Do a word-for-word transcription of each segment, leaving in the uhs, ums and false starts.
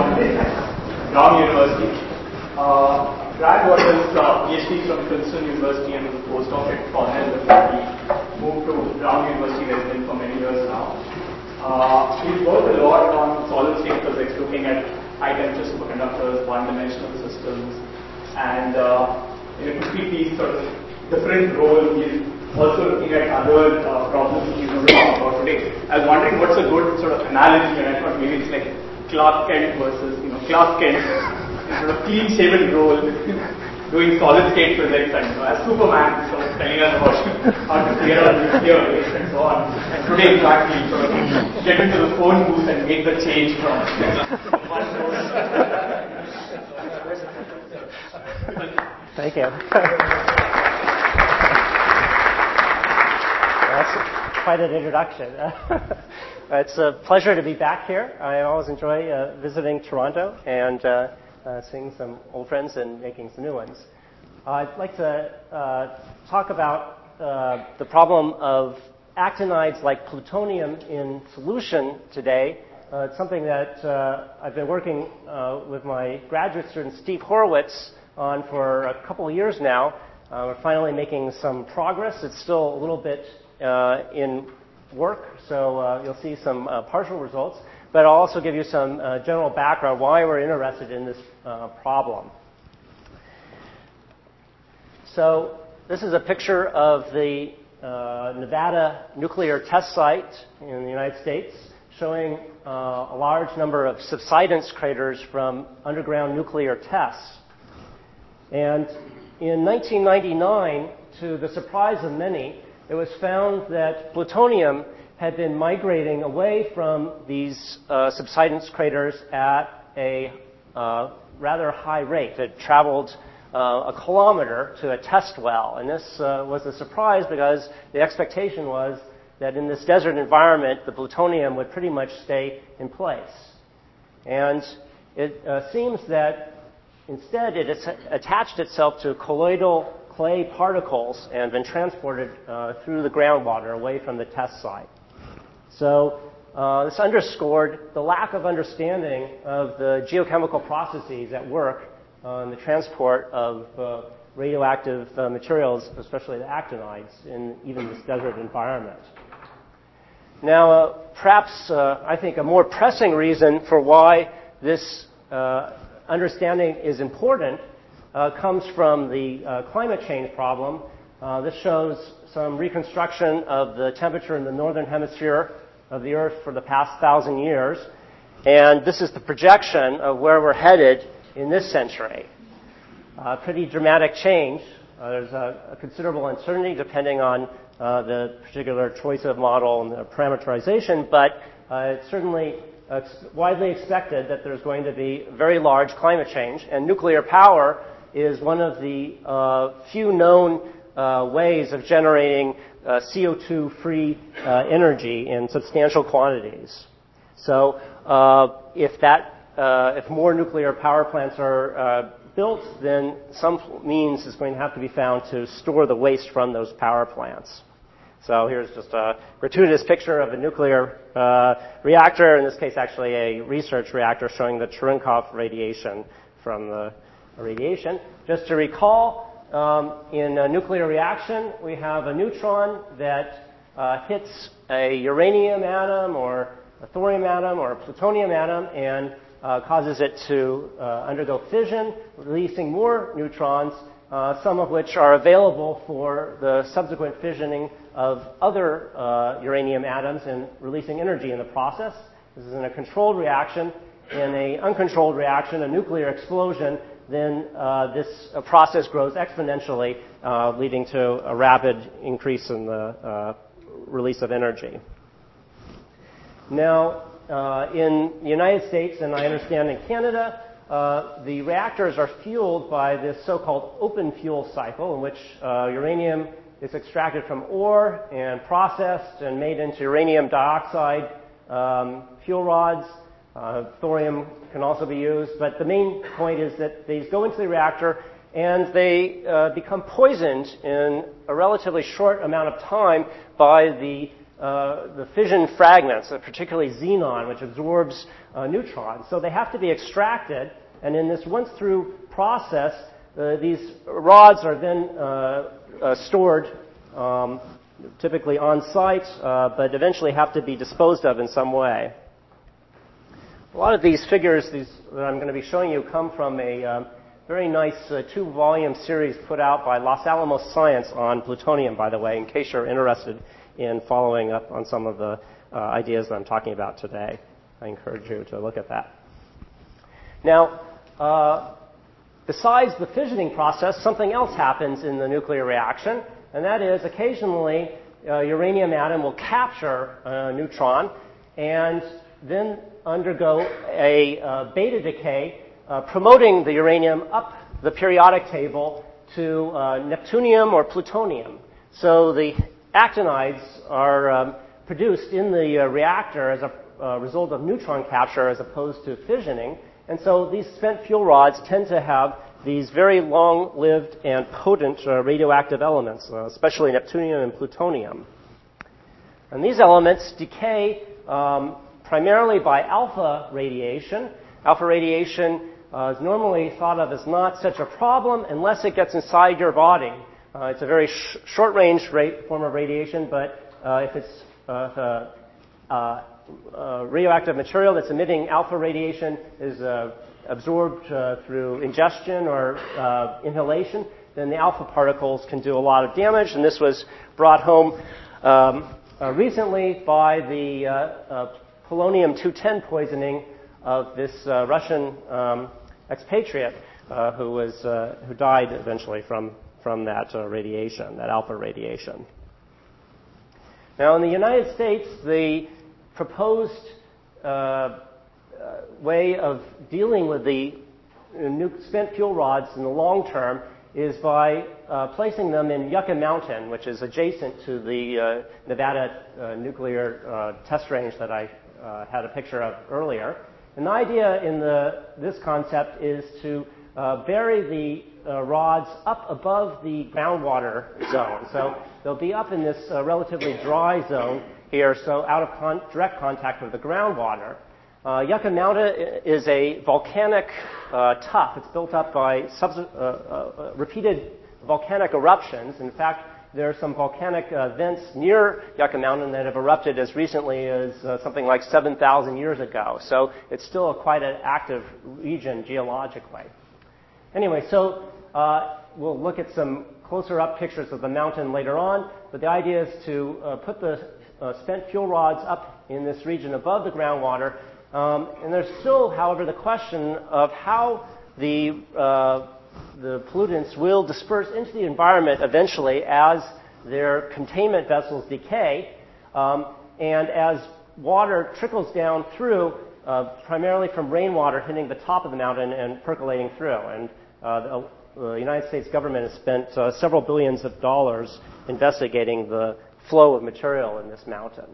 for today. Brown University. Uh, Brad got his uh, PhD from Princeton University and was a postdoc at Cornell before he moved to Brown University, where he's been for many years now. Uh, he's worked a lot on solid-state physics, looking at high-temperature superconductors, one-dimensional systems, and uh, in a completely sort of different role, he's also looking at other uh, problems he's going to talk about today. I was wondering what's a good sort of analogy, and I thought maybe it's like Clark Kent versus, you know, Clark Kent in sort of clean-shaven role doing solid-state physics, and you know, as Superman sort of telling us about how to clear out nuclear waste and so on. And today, in fact, we sort of get into the phone booth and make the change from one role. Thank you. That's quite an introduction. It's a pleasure to be back here. I always enjoy uh, visiting Toronto and uh, uh, seeing some old friends and making some new ones. Uh, I'd like to uh, talk about uh, the problem of actinides like plutonium in solution today. Uh, it's something that uh, I've been working uh, with my graduate student Steve Horowitz on for a couple of years now. Uh, we're finally making some progress. It's still a little bit uh, in work, so uh, you'll see some uh, partial results, but I'll also give you some uh, general background why we're interested in this uh, problem. So this is a picture of the uh, Nevada nuclear test site in the United States, showing uh, a large number of subsidence craters from underground nuclear tests. And in nineteen ninety-nine, to the surprise of many, it was found that plutonium had been migrating away from these uh, subsidence craters at a uh, rather high rate. It traveled uh, a kilometer to a test well. And this uh, was a surprise because the expectation was that in this desert environment, the plutonium would pretty much stay in place. And it uh, seems that instead, it has attached itself to colloidal clay particles and been transported uh, through the groundwater away from the test site. So uh, this underscored the lack of understanding of the geochemical processes at work on the transport of uh, radioactive uh, materials, especially the actinides, in even this desert environment. Now, uh, perhaps uh, I think a more pressing reason for why this uh, understanding is important uh, comes from the uh, climate change problem. Uh, this shows some reconstruction of the temperature in the northern hemisphere of the Earth for the past thousand years. And this is the projection of where we're headed in this century. Uh, pretty dramatic change. Uh, there's a, a considerable uncertainty depending on uh, the particular choice of model and the parameterization, but uh, it's certainly It's widely expected that there's going to be very large climate change, and nuclear power is one of the uh, few known uh, ways of generating uh, C O two free uh, energy in substantial quantities. So uh, if that, uh, if more nuclear power plants are uh, built, then some means is going to have to be found to store the waste from those power plants. So here's just a gratuitous picture of a nuclear uh, reactor, in this case actually a research reactor showing the Cherenkov radiation from the radiation. Just to recall, um, in a nuclear reaction, we have a neutron that uh, hits a uranium atom or a thorium atom or a plutonium atom and uh, causes it to uh, undergo fission, releasing more neutrons, Uh, some of which are available for the subsequent fissioning of other uh, uranium atoms and releasing energy in the process. This is in a controlled reaction. In an uncontrolled reaction, a nuclear explosion, then uh, this uh, process grows exponentially, uh, leading to a rapid increase in the uh, release of energy. Now, uh, in the United States, and I understand in Canada, Uh, the reactors are fueled by this so-called open fuel cycle in which uh, uranium is extracted from ore and processed and made into uranium dioxide um, fuel rods. Uh, thorium can also be used, but the main point is that these go into the reactor and they uh, become poisoned in a relatively short amount of time by the uh, the fission fragments, uh, particularly xenon, which absorbs uh, neutrons. So they have to be extracted, and in this once-through process, uh, these rods are then uh, uh, stored um, typically on site, uh, but eventually have to be disposed of in some way. A lot of these figures these, that I'm going to be showing you come from a um, very nice uh, two-volume series put out by Los Alamos Science on plutonium, by the way, in case you're interested in following up on some of the uh, ideas that I'm talking about today. I encourage you to look at that. Now, uh, besides the fissioning process, something else happens in the nuclear reaction, and that is occasionally uh, uranium atom will capture a neutron and then undergo a uh, beta decay, uh, promoting the uranium up the periodic table to uh, neptunium or plutonium. So the actinides are um, produced in the uh, reactor as a uh, result of neutron capture as opposed to fissioning. And so these spent fuel rods tend to have these very long-lived and potent uh, radioactive elements, uh, especially neptunium and plutonium. And these elements decay um, primarily by alpha radiation. Alpha radiation uh, is normally thought of as not such a problem unless it gets inside your body. Uh, it's a very sh- short-range rate form of radiation, but uh, if it's uh, uh, uh, uh, radioactive material that's emitting alpha radiation is uh, absorbed uh, through ingestion or uh, inhalation, then the alpha particles can do a lot of damage. And this was brought home um, uh, recently by the uh, uh, polonium two ten poisoning of this uh, Russian um, expatriate uh, who was uh, who died eventually from from that uh, radiation, that alpha radiation. Now, in the United States, the proposed uh, uh, way of dealing with the uh, spent fuel rods in the long term is by uh, placing them in Yucca Mountain, which is adjacent to the uh, Nevada uh, nuclear uh, test range that I uh, had a picture of earlier. And the idea in the, this concept is to uh, bury the uh, rods up above the groundwater zone. So they'll be up in this uh, relatively dry zone here, so out of con- direct contact with the groundwater. Uh, Yucca Mountain is a volcanic uh, tuff. It's built up by subs- uh, uh, repeated volcanic eruptions. In fact, there are some volcanic uh, vents near Yucca Mountain that have erupted as recently as uh, something like seven thousand years ago. So it's still a quite an active region geologically. Anyway, so uh, we'll look at some closer up pictures of the mountain later on, but the idea is to uh, put the uh, spent fuel rods up in this region above the groundwater. Um, and there's still, however, the question of how the uh, the pollutants will disperse into the environment eventually as their containment vessels decay, um, and as water trickles down through, uh, primarily from rainwater hitting the top of the mountain and percolating through. And uh, the, the United States government has spent uh, several billions of dollars investigating the flow of material in this mountain.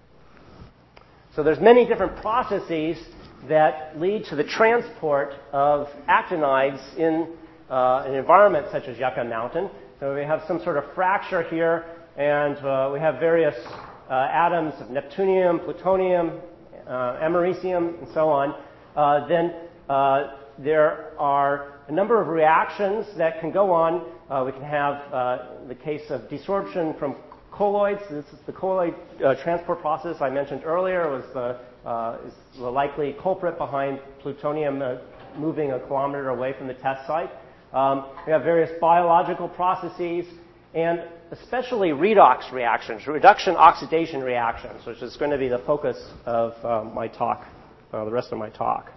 So there's many different processes that lead to the transport of actinides in uh, an environment such as Yucca Mountain. So we have some sort of fracture here, and uh, we have various uh, atoms of neptunium, plutonium, uh, americium, and so on. Uh, then uh, there are a number of reactions that can go on. Uh, we can have uh, the case of desorption from colloids. This is the colloid uh, transport process I mentioned earlier. Was the, uh, is the likely culprit behind plutonium uh, moving a kilometer away from the test site. Um, we have various biological processes, and especially redox reactions, reduction oxidation reactions, which is going to be the focus of uh, my talk, uh, the rest of my talk.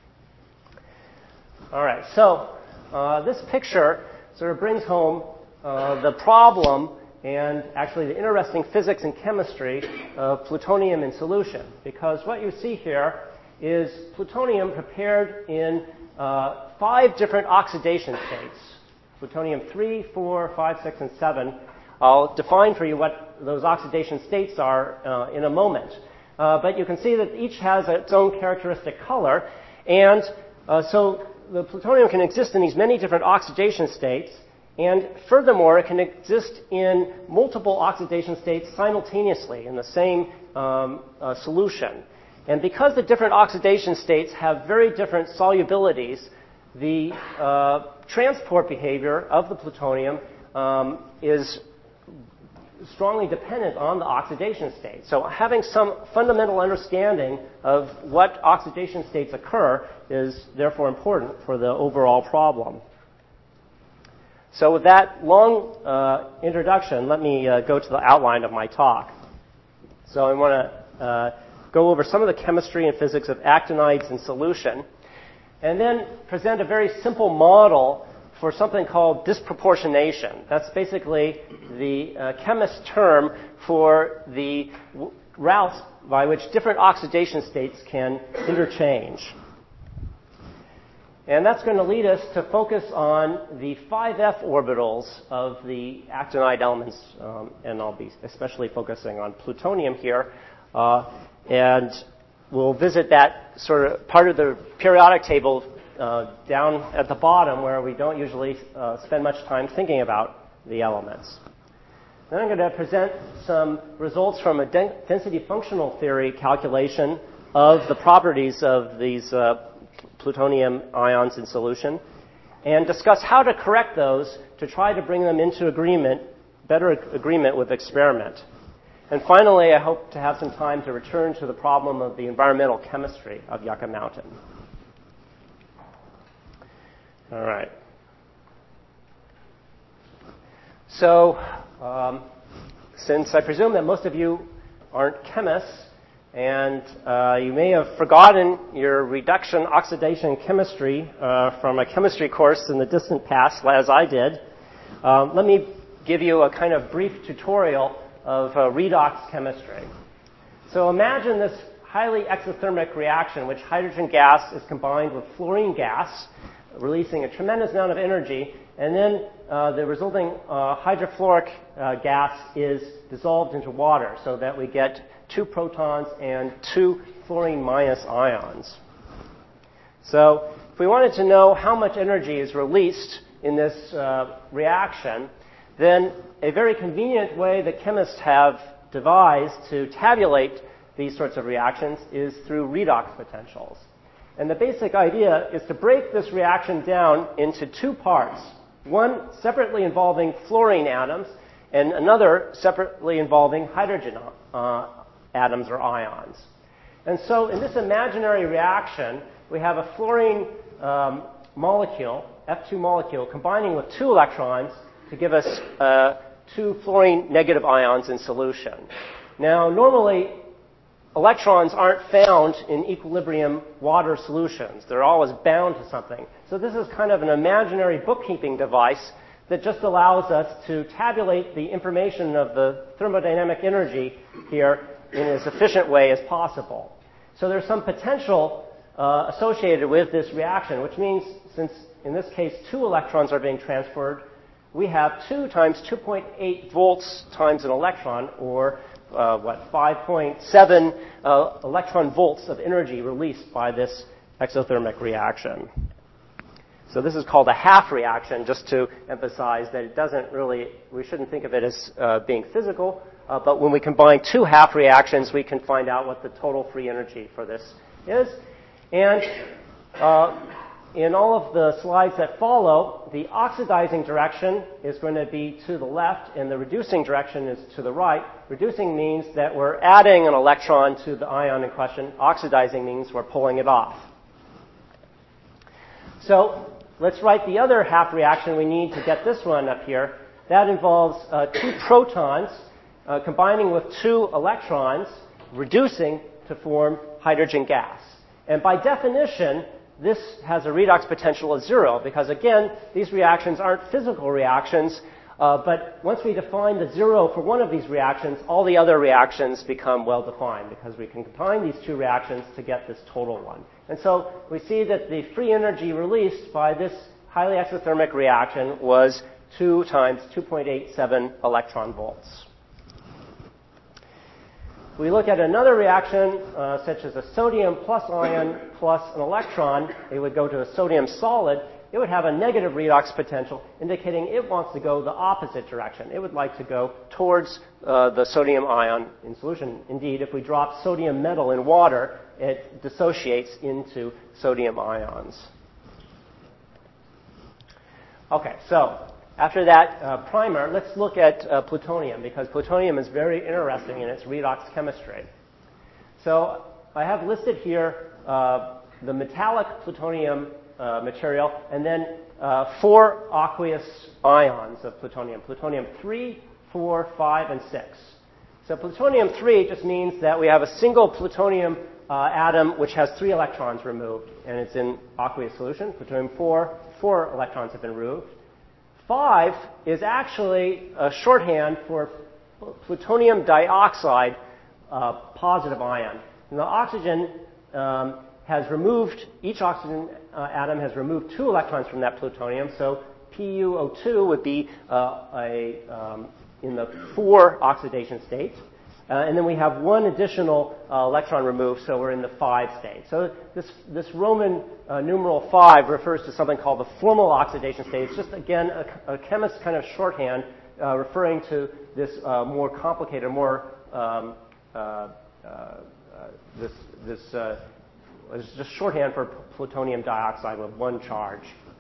All right, so uh, this picture sort of brings home uh, the problem and actually the interesting physics and chemistry of plutonium in solution. Because what you see here is plutonium prepared in uh, five different oxidation states. Plutonium three, four, five, six, and seven. I'll define for you what those oxidation states are uh, in a moment. Uh, but you can see that each has its own characteristic color. And uh, so the plutonium can exist in these many different oxidation states. And furthermore, it can exist in multiple oxidation states simultaneously in the same um, uh, solution. And because the different oxidation states have very different solubilities, the uh, transport behavior of the plutonium um, is strongly dependent on the oxidation state. So having some fundamental understanding of what oxidation states occur is therefore important for the overall problem. So with that long uh, introduction, let me uh, go to the outline of my talk. So I want to uh, go over some of the chemistry and physics of actinides in solution, and then present a very simple model for something called disproportionation. That's basically the uh, chemist's term for the w- routes by which different oxidation states can interchange. And that's going to lead us to focus on the five F orbitals of the actinide elements, um, and I'll be especially focusing on plutonium here. Uh, and we'll visit that sort of part of the periodic table uh, down at the bottom where we don't usually uh, spend much time thinking about the elements. Then I'm going to present some results from a den- density functional theory calculation of the properties of these uh, plutonium ions in solution, and discuss how to correct those to try to bring them into agreement, better agreement with experiment. And finally, I hope to have some time to return to the problem of the environmental chemistry of Yucca Mountain. All right. So, um, since I presume that most of you aren't chemists, and uh, you may have forgotten your reduction oxidation chemistry uh, from a chemistry course in the distant past, as I did, um, let me give you a kind of brief tutorial of uh, redox chemistry. So imagine this highly exothermic reaction, which hydrogen gas is combined with fluorine gas, releasing a tremendous amount of energy, and then uh, the resulting uh, hydrofluoric uh, gas is dissolved into water so that we get two protons and two fluorine minus ions. So if we wanted to know how much energy is released in this uh, reaction, then a very convenient way that chemists have devised to tabulate these sorts of reactions is through redox potentials. And the basic idea is to break this reaction down into two parts, one separately involving fluorine atoms and another separately involving hydrogen uh, atoms or ions. And so in this imaginary reaction, we have a fluorine um, molecule, F two molecule, combining with two electrons to give us uh, two fluorine negative ions in solution. Now, normally, electrons aren't found in equilibrium water solutions. They're always bound to something. So this is kind of an imaginary bookkeeping device that just allows us to tabulate the information of the thermodynamic energy here in as efficient way as possible. So there's some potential uh, associated with this reaction, which means since in this case two electrons are being transferred, we have two times two point eight volts times an electron, or uh, what, five point seven uh, electron volts of energy released by this exothermic reaction. So this is called a half reaction, just to emphasize that it doesn't really, we shouldn't think of it as uh, being physical, uh, but when we combine two half reactions, we can find out what the total free energy for this is. And uh, in all of the slides that follow, the oxidizing direction is going to be to the left, and the reducing direction is to the right. Reducing means that we're adding an electron to the ion in question. Oxidizing means we're pulling it off. So let's write the other half reaction we need to get this one up here. That involves uh, two protons uh, combining with two electrons, reducing to form hydrogen gas. And by definition, this has a redox potential of zero because, again, these reactions aren't physical reactions, uh, but once we define the zero for one of these reactions, all the other reactions become well-defined because we can combine these two reactions to get this total one. And so we see that the free energy released by this highly exothermic reaction was two times two point eight seven electron volts. we look at another reaction, uh, such as a sodium plus ion plus an electron, it would go to a sodium solid. It would have a negative redox potential, indicating it wants to go the opposite direction. It would like to go towards uh, the sodium ion in solution. Indeed, if we drop sodium metal in water, it dissociates into sodium ions. Okay, so after that uh, primer, let's look at uh, plutonium, because plutonium is very interesting in its redox chemistry. So I have listed here uh, the metallic plutonium uh, material, and then uh, four aqueous ions of plutonium, plutonium three, four, five, and six. So plutonium three just means that we have a single plutonium uh, atom which has three electrons removed, and it's in aqueous solution. Plutonium four, four electrons have been removed. Five is actually a shorthand for plutonium dioxide uh, positive ion. And the oxygen um, has removed, each oxygen uh, atom has removed two electrons from that plutonium, so P u O two would be uh, a, um, in the four oxidation state. Uh, and then we have one additional uh, electron removed, so we're in the five state. So this, this Roman uh, numeral five refers to something called the formal oxidation state. It's just, again, a, a chemist's kind of shorthand uh, referring to this uh, more complicated, more um, uh, uh, uh, this, this uh, it's just shorthand for plutonium dioxide with one charge.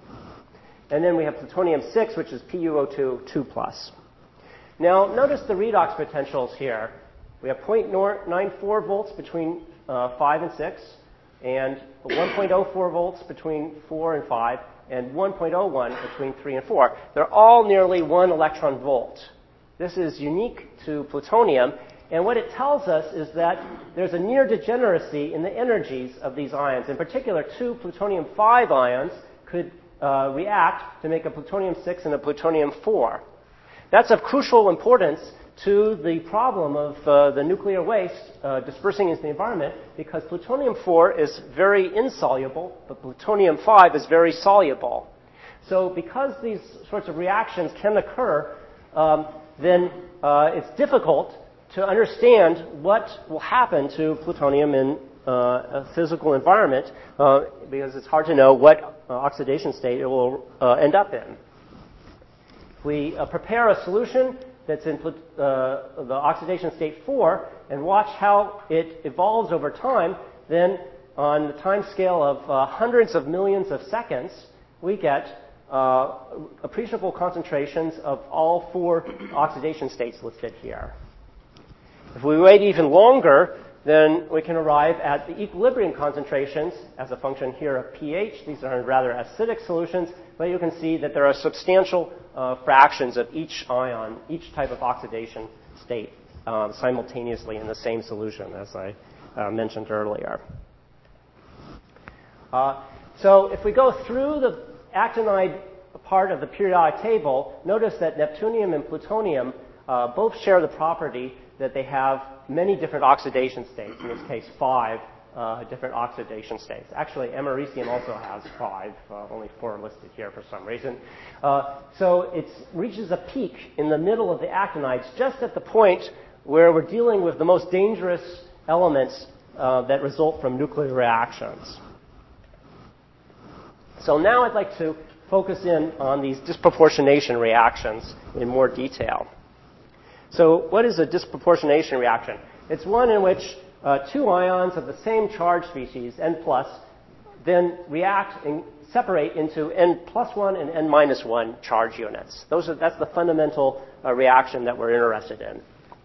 And then we have plutonium six, which is P u O two, two plus. Now, notice the redox potentials here. We have zero point nine four volts between uh, five and six, and one point zero four volts between four and five, and one point zero one between three and four. They're all nearly one electron volt. This is unique to plutonium, and what it tells us is that there's a near degeneracy in the energies of these ions. In particular, two plutonium five ions could uh, react to make a plutonium six and a plutonium four. That's of crucial importance to the problem of uh, the nuclear waste uh, dispersing into the environment, because plutonium four is very insoluble, but plutonium five is very soluble. So because these sorts of reactions can occur, um, then uh, it's difficult to understand what will happen to plutonium in uh, a physical environment, uh, because it's hard to know what uh, oxidation state it will uh, end up in. If we uh, prepare a solution that's in uh, the oxidation state four and watch how it evolves over time, then on the time scale of uh, hundreds of millions of seconds, we get uh, appreciable concentrations of all four oxidation states listed here. If we wait even longer, then we can arrive at the equilibrium concentrations as a function here of pH. These are rather acidic solutions, but you can see that there are substantial uh, fractions of each ion, each type of oxidation state um, simultaneously in the same solution, as I uh, mentioned earlier. Uh, so if we go through the actinide part of the periodic table, notice that neptunium and plutonium uh, both share the property that they have many different oxidation states, in this case five uh, different oxidation states. Actually, americium also has five, uh, only four listed here for some reason. Uh, so it reaches a peak in the middle of the actinides, just at the point where we're dealing with the most dangerous elements uh, that result from nuclear reactions. So now I'd like to focus in on these disproportionation reactions in more detail. So what is a disproportionation reaction? It's one in which uh, two ions of the same charge species, N plus, then react and separate into N plus one and N minus one charge units. Those are, that's the fundamental uh, reaction that we're interested in.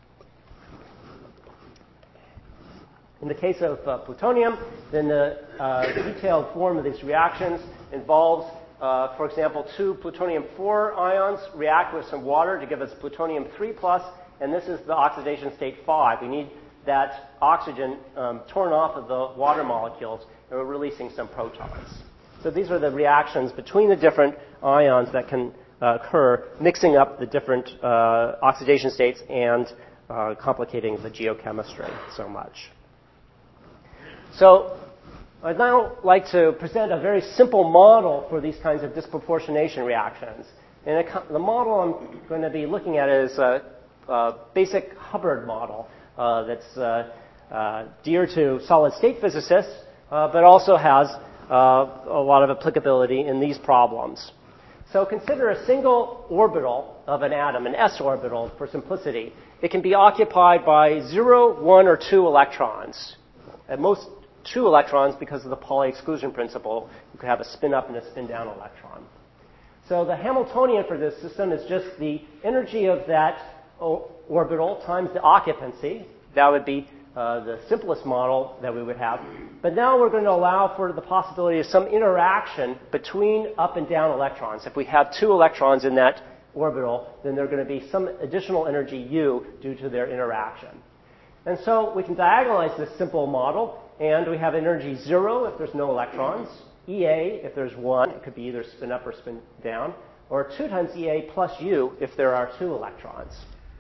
In the case of uh, plutonium, then the uh, detailed form of these reactions involves, uh, for example, two plutonium four ions react with some water to give us plutonium three plus, and this is the oxidation state five. We need that oxygen um, torn off of the water molecules, and we're releasing some protons. So these are the reactions between the different ions that can uh, occur, mixing up the different uh, oxidation states and uh, complicating the geochemistry so much. So I'd now like to present a very simple model for these kinds of disproportionation reactions. And the model I'm going to be looking at is a, a basic Hubbard model. uh, that's uh, uh, dear to solid-state physicists, uh, but also has uh, a lot of applicability in these problems. So consider a single orbital of an atom, an s orbital for simplicity. It can be occupied by zero, one, or two electrons. At most, two electrons because of the Pauli exclusion principle. You could have a spin-up and a spin-down electron. So the Hamiltonian for this system is just the energy of that orbital times the occupancy. That would be uh, the simplest model that we would have. But now we're going to allow for the possibility of some interaction between up and down electrons. If we have two electrons in that orbital, then there's going to be some additional energy U due to their interaction. And so we can diagonalize this simple model, and we have energy zero if there's no electrons, E A if there's one, it could be either spin up or spin down, or two times E A plus U if there are two electrons.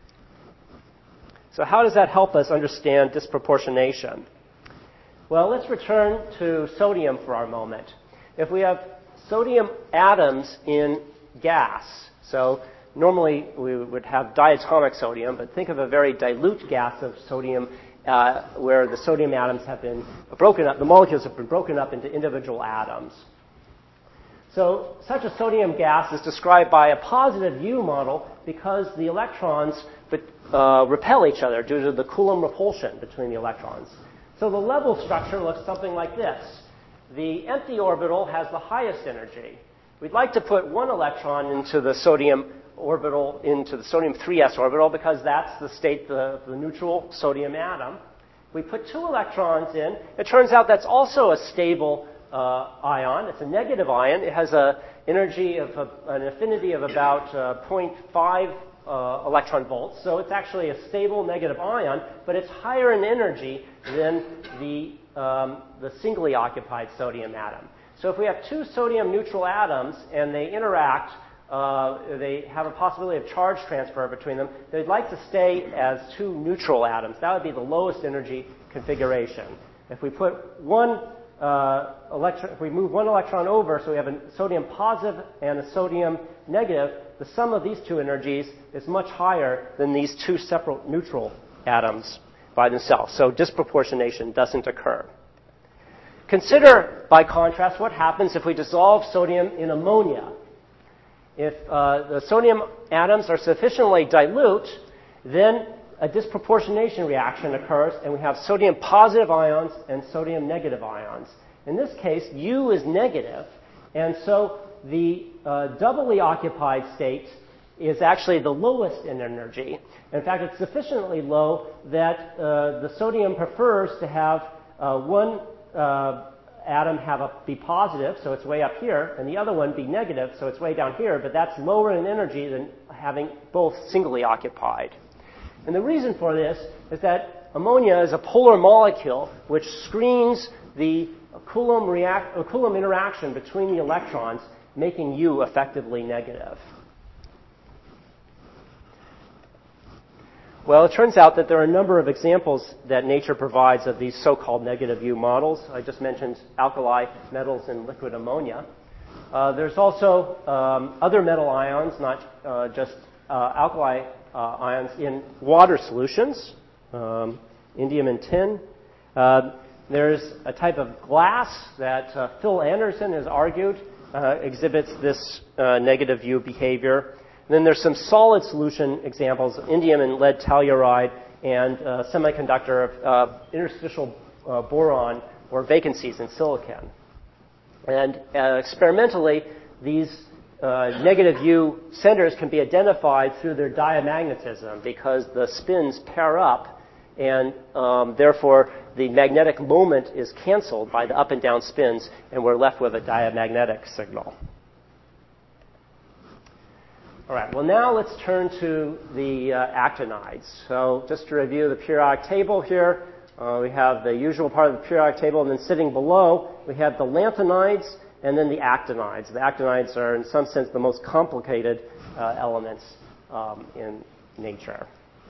So how does that help us understand disproportionation? Well, let's return to sodium for our moment. If we have sodium atoms in gas, so normally we would have diatomic sodium, but think of a very dilute gas of sodium uh, where the sodium atoms have been broken up, the molecules have been broken up into individual atoms. So such a sodium gas is described by a positive U model because the electrons uh, repel each other due to the Coulomb repulsion between the electrons. So the level structure looks something like this. The empty orbital has the highest energy. We'd like to put one electron into the sodium orbital, into the sodium three s orbital, because that's the state, the, the neutral sodium atom. We put two electrons in. It turns out that's also a stable uh, ion. It's a negative ion. It has an energy of a, an affinity of about uh, zero point five uh, electron volts. So it's actually a stable negative ion, but it's higher in energy than the, um, the singly occupied sodium atom. So if we have two sodium neutral atoms and they interact, uh, they have a possibility of charge transfer between them, they'd like to stay as two neutral atoms. That would be the lowest energy configuration. If we put one uh, electron, if we move one electron over, so we have a sodium positive and a sodium negative, the sum of these two energies is much higher than these two separate neutral atoms by themselves. So disproportionation doesn't occur. Consider, by contrast, what happens if we dissolve sodium in ammonia. If uh, the sodium atoms are sufficiently dilute, then a disproportionation reaction occurs, and we have sodium positive ions and sodium negative ions. In this case, U is negative, and so the uh, doubly occupied state is actually the lowest in energy. In fact, it's sufficiently low that uh, the sodium prefers to have uh, one uh, atom have a, be positive, so it's way up here, and the other one be negative, so it's way down here, but that's lower in energy than having both singly occupied. And the reason for this is that ammonia is a polar molecule which screens the Coulomb, react, uh, Coulomb interaction between the electrons, making U effectively negative. Well, it turns out that there are a number of examples that nature provides of these so-called negative U models. I just mentioned alkali metals and liquid ammonia. Uh, there's also um, other metal ions, not uh, just uh, alkali uh, ions, in water solutions, um, indium and tin. Uh, there's a type of glass that uh, Phil Anderson has argued uh, exhibits this uh, negative U behavior. And then there's some solid solution examples, indium and lead telluride, and uh, semiconductor uh, interstitial uh, boron or vacancies in silicon. And uh, experimentally, these uh, negative U centers can be identified through their diamagnetism because the spins pair up, and um, therefore the magnetic moment is canceled by the up and down spins, and we're left with a diamagnetic signal. All right, well, now let's turn to the uh, actinides. So just to review the periodic table here, uh, we have the usual part of the periodic table, and then sitting below, we have the lanthanides and then the actinides. The actinides are, in some sense, the most complicated uh, elements um, in nature.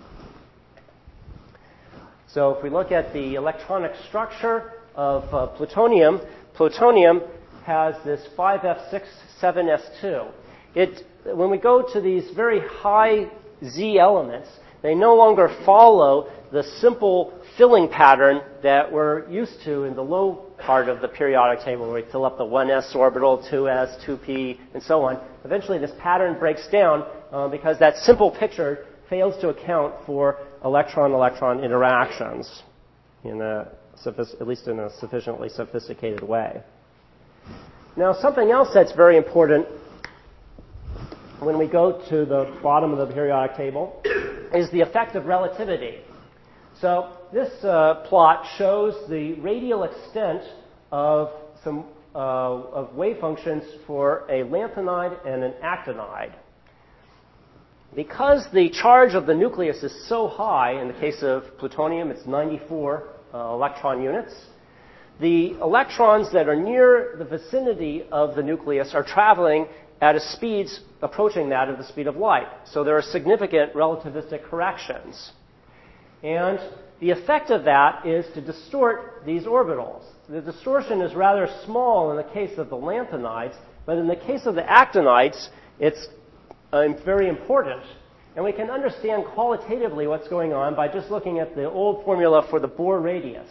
So if we look at the electronic structure of uh, plutonium, plutonium has this five F six seven S two. It, when we go to these very high Z elements, they no longer follow the simple filling pattern that we're used to in the low part of the periodic table, where we fill up the one s orbital, two s, two p, and so on. Eventually, this pattern breaks down uh, because that simple picture fails to account for electron-electron interactions, in a, at least in a sufficiently sophisticated way. Now, something else that's very important when we go to the bottom of the periodic table is the effect of relativity. So this uh, plot shows the radial extent of some uh, of wave functions for a lanthanide and an actinide. Because the charge of the nucleus is so high, in the case of plutonium, it's ninety-four uh, electron units, the electrons that are near the vicinity of the nucleus are traveling at a speeds approaching that of the speed of light. So there are significant relativistic corrections. And the effect of that is to distort these orbitals. The distortion is rather small in the case of the lanthanides, but in the case of the actinides, it's uh, very important. And we can understand qualitatively what's going on by just looking at the old formula for the Bohr radius.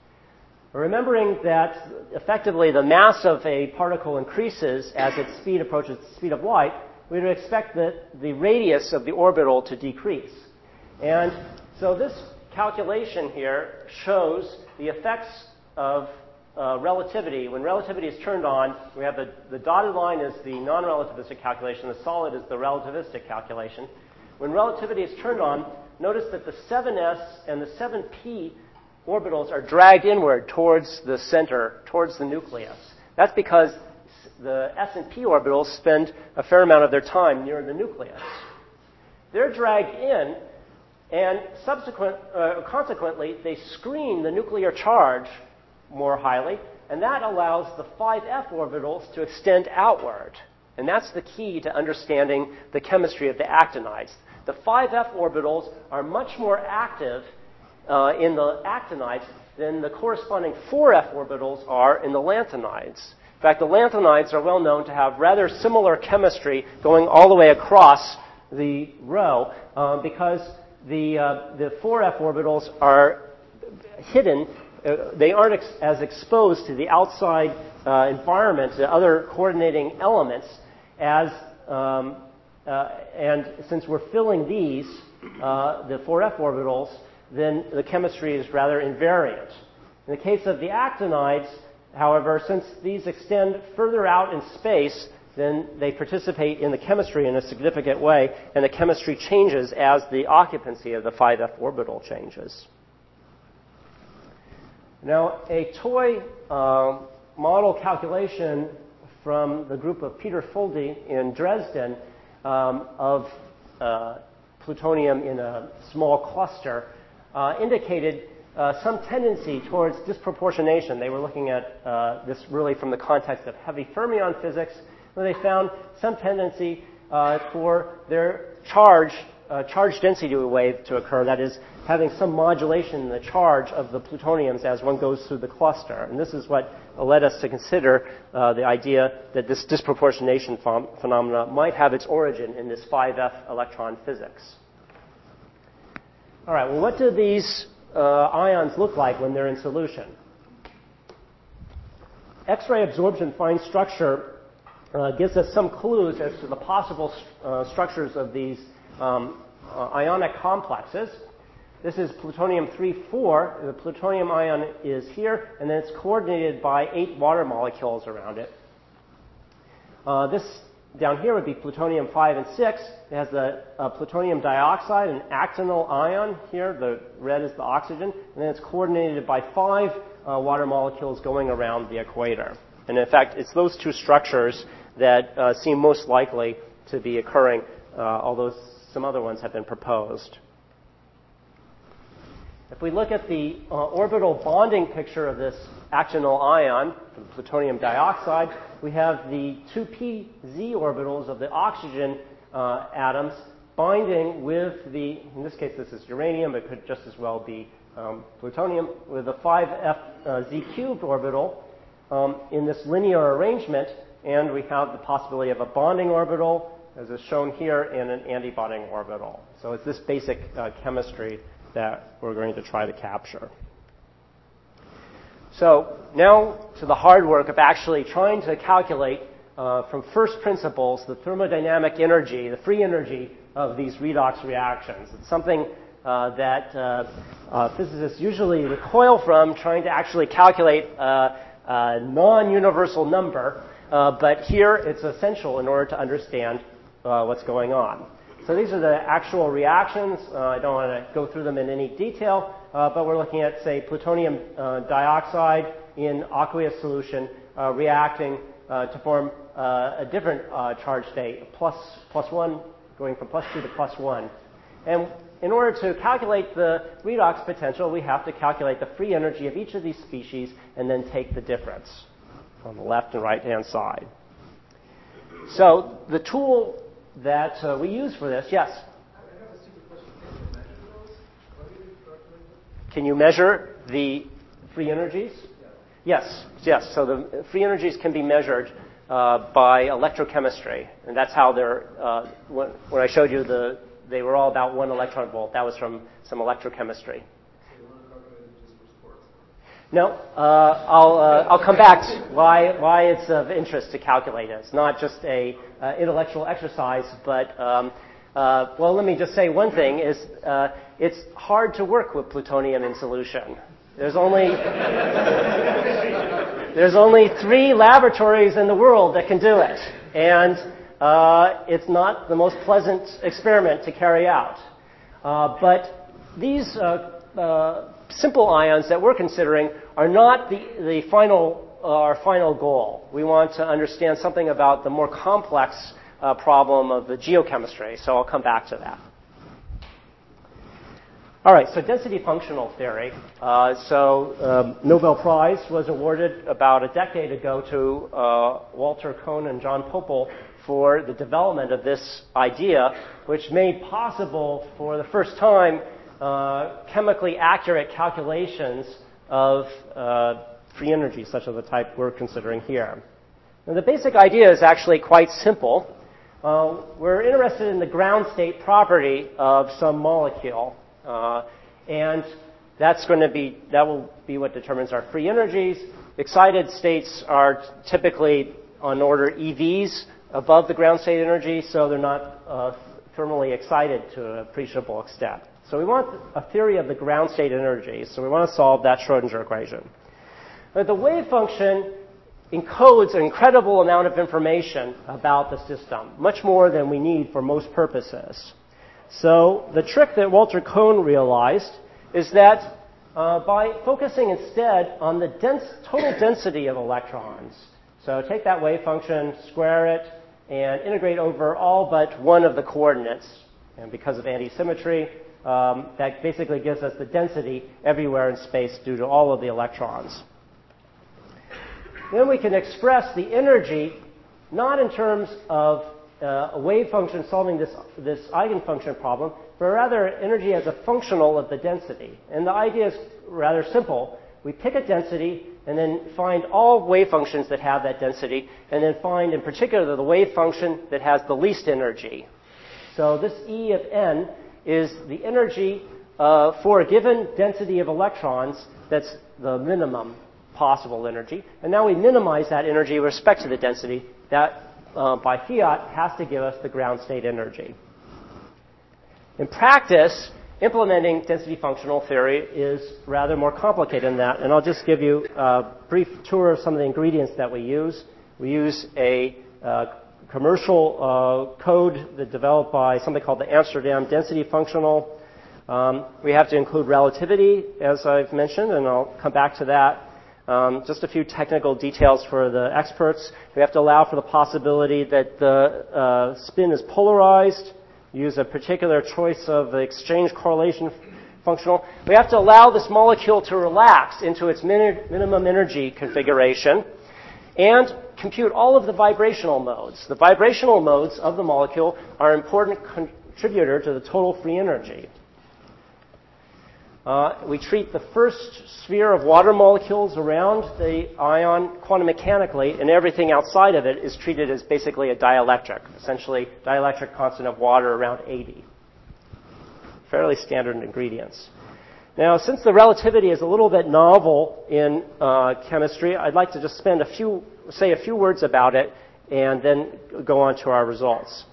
Remembering that effectively the mass of a particle increases as its speed approaches the speed of light, we would expect that the radius of the orbital to decrease. And so this calculation here shows the effects of uh, relativity. When relativity is turned on, we have the, the dotted line is the non-relativistic calculation, the solid is the relativistic calculation. When relativity is turned on, notice that the seven s and the seven p orbitals are dragged inward towards the center, towards the nucleus. That's because the s and p orbitals spend a fair amount of their time near the nucleus. They're dragged in, and subsequent, uh, consequently, they screen the nuclear charge more highly, and that allows the five f orbitals to extend outward. And that's the key to understanding the chemistry of the actinides. The five f orbitals are much more active Uh, in the actinides than the corresponding four f orbitals are in the lanthanides. In fact, the lanthanides are well known to have rather similar chemistry going all the way across the row uh, because the, uh, the four f orbitals are hidden. Uh, they aren't ex- as exposed to the outside uh, environment, to other coordinating elements, as um, uh, and since we're filling these, uh, the four f orbitals, then the chemistry is rather invariant. In the case of the actinides, however, since these extend further out in space, then they participate in the chemistry in a significant way, and the chemistry changes as the occupancy of the five f orbital changes. Now, a toy uh, model calculation from the group of Peter Fulde in Dresden um, of uh, plutonium in a small cluster Uh, indicated uh, some tendency towards disproportionation. They were looking at uh, this really from the context of heavy fermion physics, where they found some tendency uh, for their charge, uh, charge density wave to occur, that is, having some modulation in the charge of the plutoniums as one goes through the cluster. And this is what led us to consider uh, the idea that this disproportionation ph- phenomena might have its origin in this five f electron physics. All right, well, what do these uh, ions look like when they're in solution? X-ray absorption fine structure uh, gives us some clues as to the possible uh, structures of these um, uh, ionic complexes. This is plutonium three four. The plutonium ion is here, and then it's coordinated by eight water molecules around it. Uh, this Down here would be plutonium five and six. It has the uh, plutonium dioxide, an actinal ion here. The red is the oxygen. And then it's coordinated by five uh, water molecules going around the equator. And in fact, it's those two structures that uh, seem most likely to be occurring, uh, although some other ones have been proposed. If we look at the uh, orbital bonding picture of this actinal ion, from plutonium dioxide, we have the two p z orbitals of the oxygen uh, atoms binding with the, in this case this is uranium, but it could just as well be um, plutonium, with the five f z cubed orbital um, in this linear arrangement, and we have the possibility of a bonding orbital as is shown here, in an antibonding orbital. So it's this basic uh, chemistry that we're going to try to capture. So now to the hard work of actually trying to calculate uh, from first principles the thermodynamic energy, the free energy of these redox reactions. It's something uh, that uh, uh, physicists usually recoil from, trying to actually calculate uh, a non-universal number, uh, but here it's essential in order to understand uh, what's going on. So these are the actual reactions. Uh, I don't want to go through them in any detail, uh, but we're looking at, say, plutonium uh, dioxide in aqueous solution uh, reacting uh, to form uh, a different uh, charge state, plus, plus one, going from plus two to plus one. And in order to calculate the redox potential, we have to calculate the free energy of each of these species and then take the difference on the left and right-hand side. So the tool that uh, we use for this, yes? I have a stupid question. Can Can you measure those? Or do you you measure the free energies? Yeah. Yes, yes. So the free energies can be measured uh, by electrochemistry, and that's how they're. Uh, when, when I showed you the, they were all about one electron volt. That was from some electrochemistry. So you want to calculate it just for sports? No, uh, I'll uh, I'll come back to why why it's of interest to calculate it. It's not just a uh, intellectual exercise, but um, uh, well, let me just say one thing is uh, it's hard to work with plutonium in solution. There's only there's only three laboratories in the world that can do it, and uh, it's not the most pleasant experiment to carry out. Uh, but these uh, uh, simple ions that we're considering are not the the final uh, our final goal. We want to understand something about the more complex uh, problem of the geochemistry. So I'll come back to that. All right, so density functional theory. Uh, so um, Nobel Prize was awarded about a decade ago to uh, Walter Kohn and John Pople for the development of this idea, which made possible for the first time uh, chemically accurate calculations of uh, free energy, such as the type we're considering here. Now, the basic idea is actually quite simple. Uh, we're interested in the ground state property of some molecule. Uh, and that's going to be, that will be what determines our free energies. Excited states are typically on order E Vs above the ground state energy, so they're not uh, thermally excited to an appreciable extent. So we want a theory of the ground state energy, so we want to solve that Schrodinger equation. But the wave function encodes an incredible amount of information about the system, much more than we need for most purposes. So the trick that Walter Kohn realized is that uh, by focusing instead on the dense, total density of electrons, so take that wave function, square it, and integrate over all but one of the coordinates. And because of anti-symmetry, um, that basically gives us the density everywhere in space due to all of the electrons. Then we can express the energy not in terms of Uh, a wave function solving this, this eigenfunction problem, but rather energy as a functional of the density. And the idea is rather simple. We pick a density and then find all wave functions that have that density, and then find in particular the wave function that has the least energy. So this E of n is the energy uh, for a given density of electrons that's the minimum possible energy. And now we minimize that energy with respect to the density. That Uh, by fiat has to give us the ground state energy. In practice, implementing density functional theory is rather more complicated than that, and I'll just give you a brief tour of some of the ingredients that we use. We use a uh, commercial uh, code that's developed by something called the Amsterdam Density Functional. Um, we have to include relativity, as I've mentioned, and I'll come back to that. Um, just a few technical details for the experts. We have to allow for the possibility that the uh, spin is polarized, use a particular choice of the exchange correlation functional. We have to allow this molecule to relax into its min- minimum energy configuration and compute all of the vibrational modes. The vibrational modes of the molecule are an important contributor to the total free energy. Uh, we treat the first sphere of water molecules around the ion quantum mechanically, and everything outside of it is treated as basically a dielectric, essentially dielectric constant of water around eighty. Fairly standard ingredients. Now, since the relativity is a little bit novel in uh, chemistry, I'd like to just spend a few, say a few words about it, and then go on to our results.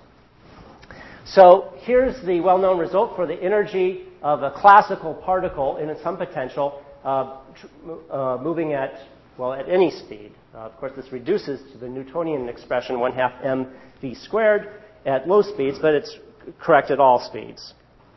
So here's the well-known result for the energy of a classical particle in some potential uh, tr- uh, moving at, well, at any speed. Uh, of course, this reduces to the Newtonian expression, one half mv squared at low speeds, but it's correct at all speeds.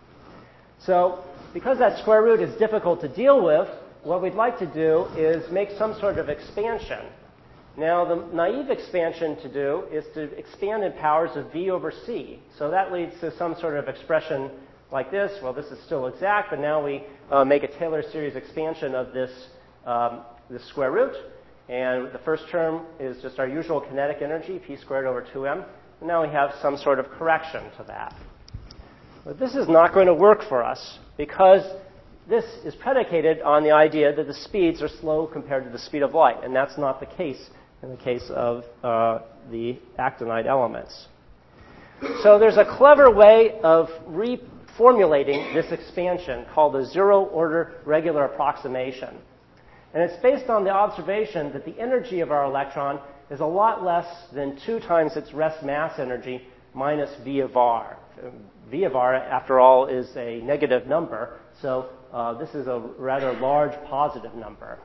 So because that square root is difficult to deal with, what we'd like to do is make some sort of expansion. Now, the naive expansion to do is to expand in powers of v over c. So that leads to some sort of expression like this. Well, this is still exact, but now we uh, make a Taylor series expansion of this, um, this square root. And the first term is just our usual kinetic energy, p squared over two m. And now we have some sort of correction to that. But this is not going to work for us because this is predicated on the idea that the speeds are slow compared to the speed of light. And that's not the case in the case of uh, the actinide elements. So there's a clever way of reformulating this expansion called the zero-order regular approximation. And it's based on the observation that the energy of our electron is a lot less than two times its rest mass energy minus v of r. V of r, after all, is a negative number, so uh, this is a rather large positive number.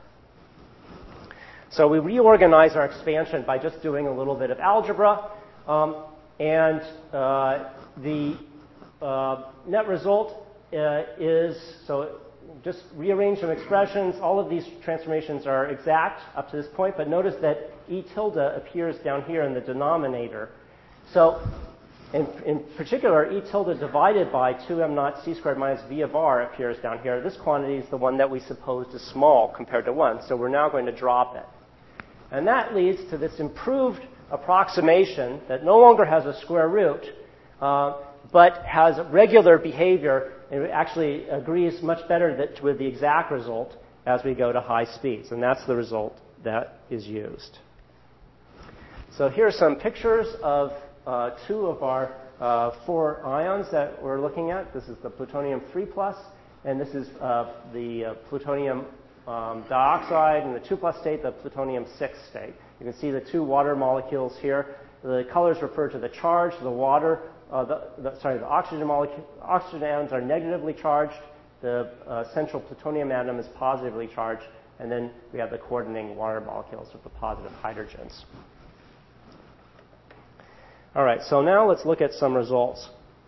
So we reorganize our expansion by just doing a little bit of algebra, um, and uh, the uh, net result uh, is, so just rearrange some expressions. All of these transformations are exact up to this point, but notice that E tilde appears down here in the denominator. So in, in particular, E tilde divided by two m naught c squared minus v of r appears down here. This quantity is the one that we supposed is small compared to one, so we're now going to drop it. And that leads to this improved approximation that no longer has a square root, uh, but has regular behavior. It actually agrees much better that, with the exact result as we go to high speeds. And that's the result that is used. So here are some pictures of uh, two of our uh, four ions that we're looking at. This is the plutonium three plus, and this is uh, the uh, plutonium um, dioxide in the two plus state, the plutonium six state. You can see the two water molecules here. The colors refer to the charge. The water, uh, the, the, sorry, the oxygen molecule, oxygen atoms are negatively charged. The uh, central plutonium atom is positively charged, and then we have the coordinating water molecules with the positive hydrogens. All right, so now let's look at some results.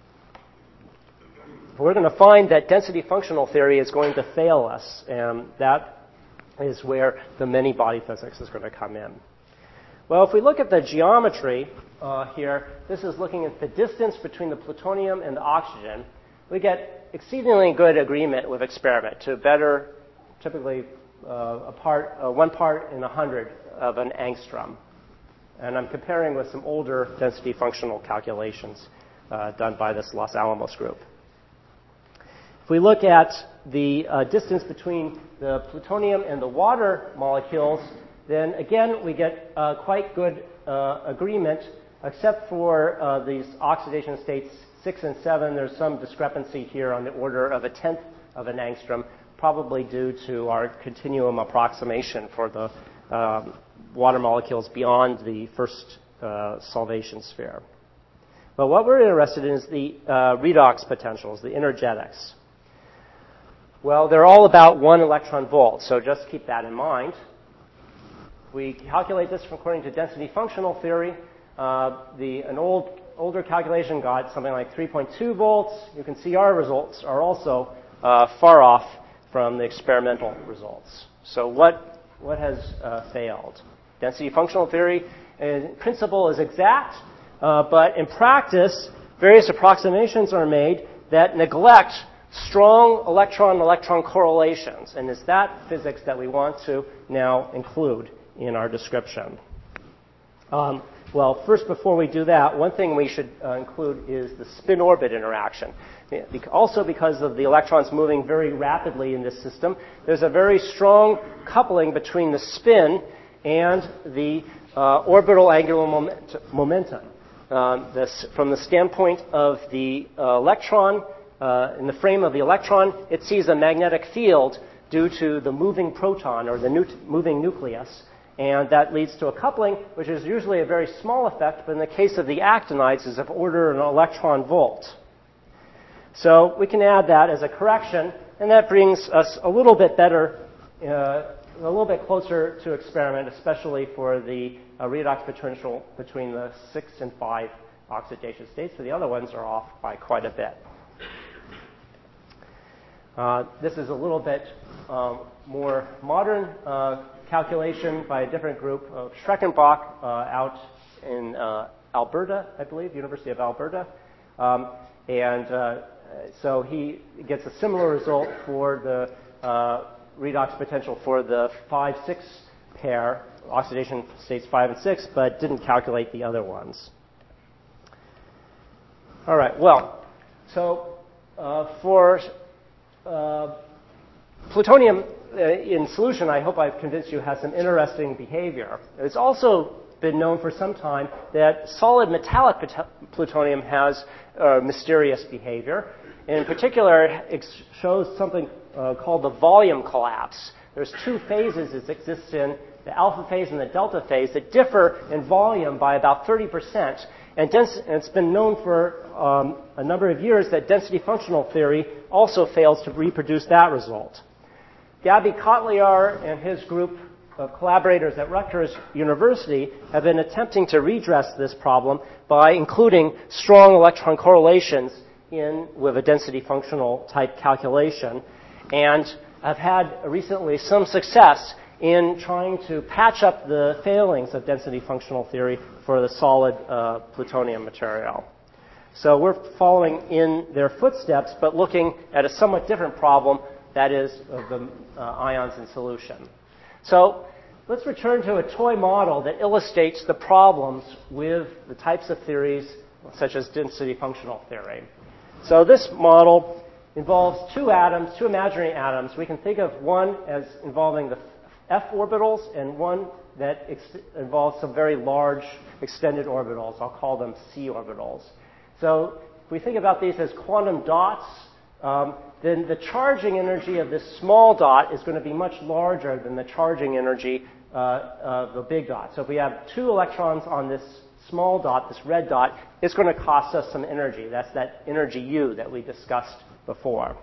We're going to find that density functional theory is going to fail us, and that is where the many-body physics is going to come in. Well, if we look at the geometry uh, here, this is looking at the distance between the plutonium and the oxygen. We get exceedingly good agreement with experiment to better, typically uh, a part, uh, one part in a hundred of an angstrom. And I'm comparing with some older density functional calculations uh, done by this Los Alamos group. If we look at the uh, distance between the plutonium and the water molecules, then again we get uh, quite good uh, agreement, except for uh, these oxidation states six and seven. There's some discrepancy here on the order of a tenth of an angstrom, probably due to our continuum approximation for the um, water molecules beyond the first uh, solvation sphere. But what we're interested in is the uh, redox potentials, the energetics. Well, they're all about one electron volt, so just keep that in mind. We calculate this according to density functional theory. Uh, the, an old, older calculation got something like three point two volts. You can see our results are also uh, far off from the experimental results. So what, what has uh, failed? Density functional theory in principle is exact, uh, but in practice, various approximations are made that neglect strong electron-electron correlations, and it's that physics that we want to now include in our description. Um, Well, first, before we do that, one thing we should uh, include is the spin-orbit interaction. Also, because of the electrons moving very rapidly in this system, there's a very strong coupling between the spin and the uh, orbital angular moment- momentum. Um, this, from the standpoint of the uh, electron, uh, in the frame of the electron, it sees a magnetic field due to the moving proton or the nu- moving nucleus. And that leads to a coupling, which is usually a very small effect, but in the case of the actinides is of order an electron volt. So we can add that as a correction, and that brings us a little bit better, uh, a little bit closer to experiment, especially for the uh, redox potential between the six and five oxidation states. So the other ones are off by quite a bit. Uh, this is a little bit um, more modern uh, calculation by a different group of Schreckenbach uh, out in uh, Alberta, I believe, University of Alberta. Um, and uh, so he gets a similar result for the uh, redox potential for the five six pair, oxidation states five and six, but didn't calculate the other ones. All right, well, so uh, for uh, plutonium uh, in solution, I hope I've convinced you, has some interesting behavior. It's also been known for some time that solid metallic plutonium has uh, mysterious behavior. In particular, it shows something uh, called the volume collapse. There's two phases that exist in the alpha phase and the delta phase that differ in volume by about thirty percent. And, dens- and it's been known for um, a number of years that density functional theory also fails to reproduce that result. Gabby Kotlyar and his group of collaborators at Rutgers University have been attempting to redress this problem by including strong electron correlations in with a density functional type calculation, and have had recently some success in trying to patch up the failings of density functional theory for the solid uh, plutonium material. So we're following in their footsteps, but looking at a somewhat different problem, that is of the uh, ions in solution. So let's return to a toy model that illustrates the problems with the types of theories such as density functional theory. So this model involves two atoms, two imaginary atoms. We can think of one as involving the f orbitals and one that ex- involves some very large extended orbitals. I'll call them c orbitals. So if we think about these as quantum dots, um, then the charging energy of this small dot is going to be much larger than the charging energy uh, of the big dot. So if we have two electrons on this small dot, this red dot, it's going to cost us some energy. That's that energy U that we discussed before.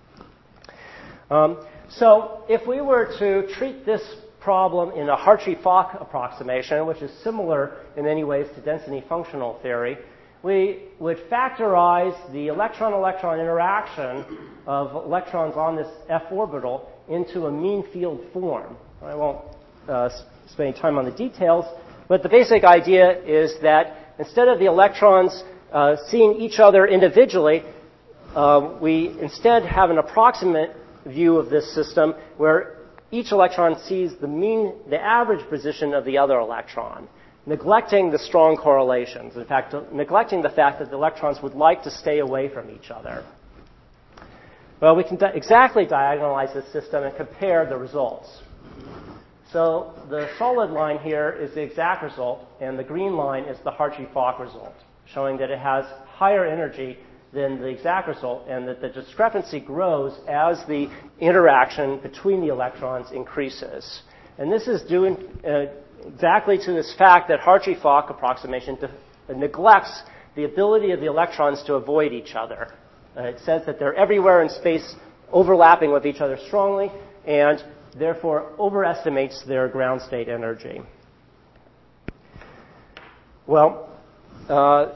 Um, so if we were to treat this problem in a Hartree-Fock approximation, which is similar in many ways to density functional theory, we would factorize the electron-electron interaction of electrons on this f orbital into a mean field form. I won't uh, spend any time on the details, but the basic idea is that instead of the electrons uh, seeing each other individually, uh, we instead have an approximate view of this system where each electron sees the mean, the average position of the other electron, neglecting the strong correlations. In fact, neglecting the fact that the electrons would like to stay away from each other. Well, we can di- exactly diagonalize this system and compare the results. So the solid line here is the exact result, and the green line is the Hartree-Fock result, showing that it has higher energy than the exact result, and that the discrepancy grows as the interaction between the electrons increases. And this is due in, uh, exactly to this fact that Hartree-Fock approximation de- neglects the ability of the electrons to avoid each other. Uh, it says that they're everywhere in space, overlapping with each other strongly, and therefore overestimates their ground state energy. Well, uh,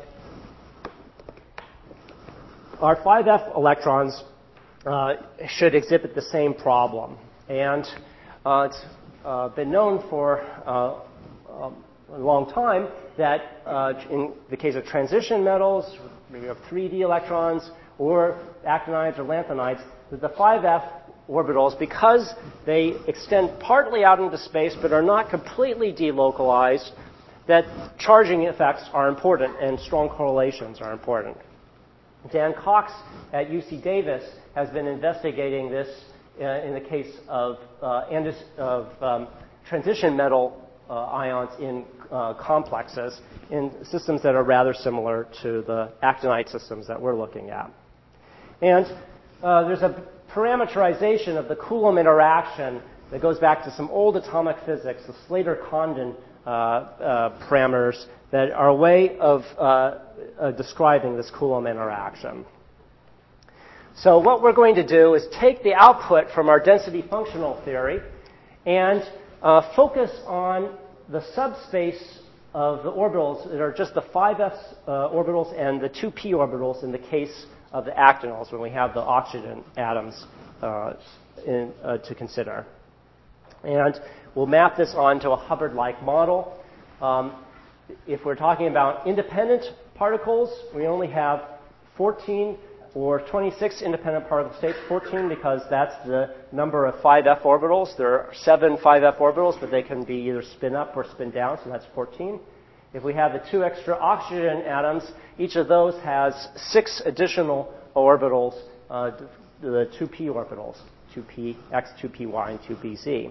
our five f electrons uh, should exhibit the same problem. And uh, it's uh, been known for uh, um, a long time that uh, in the case of transition metals, we have three d electrons, or actinides or lanthanides, that the five f orbitals, because they extend partly out into space but are not completely delocalized, that charging effects are important and strong correlations are important. Dan Cox at U C Davis has been investigating this uh, in the case of, uh, andis- of um, transition metal uh, ions in uh, complexes in systems that are rather similar to the actinide systems that we're looking at. And uh, there's a parameterization of the Coulomb interaction that goes back to some old atomic physics, the Slater-Condon uh, uh, parameters that are a way of uh, uh, describing this Coulomb interaction. So what we're going to do is take the output from our density functional theory and uh, focus on the subspace of the orbitals that are just the five s uh, orbitals and the two p orbitals in the case of the actinols when we have the oxygen atoms uh, in, uh, to consider. And we'll map this onto a Hubbard-like model. Um, if we're talking about independent particles, we only have fourteen or twenty-six independent particle states, fourteen because that's the number of five f orbitals. There are seven five f orbitals, but they can be either spin up or spin down, so that's fourteen. If we have the two extra oxygen atoms, each of those has six additional orbitals, uh, the two p orbitals, two p x, two p y, and two p z.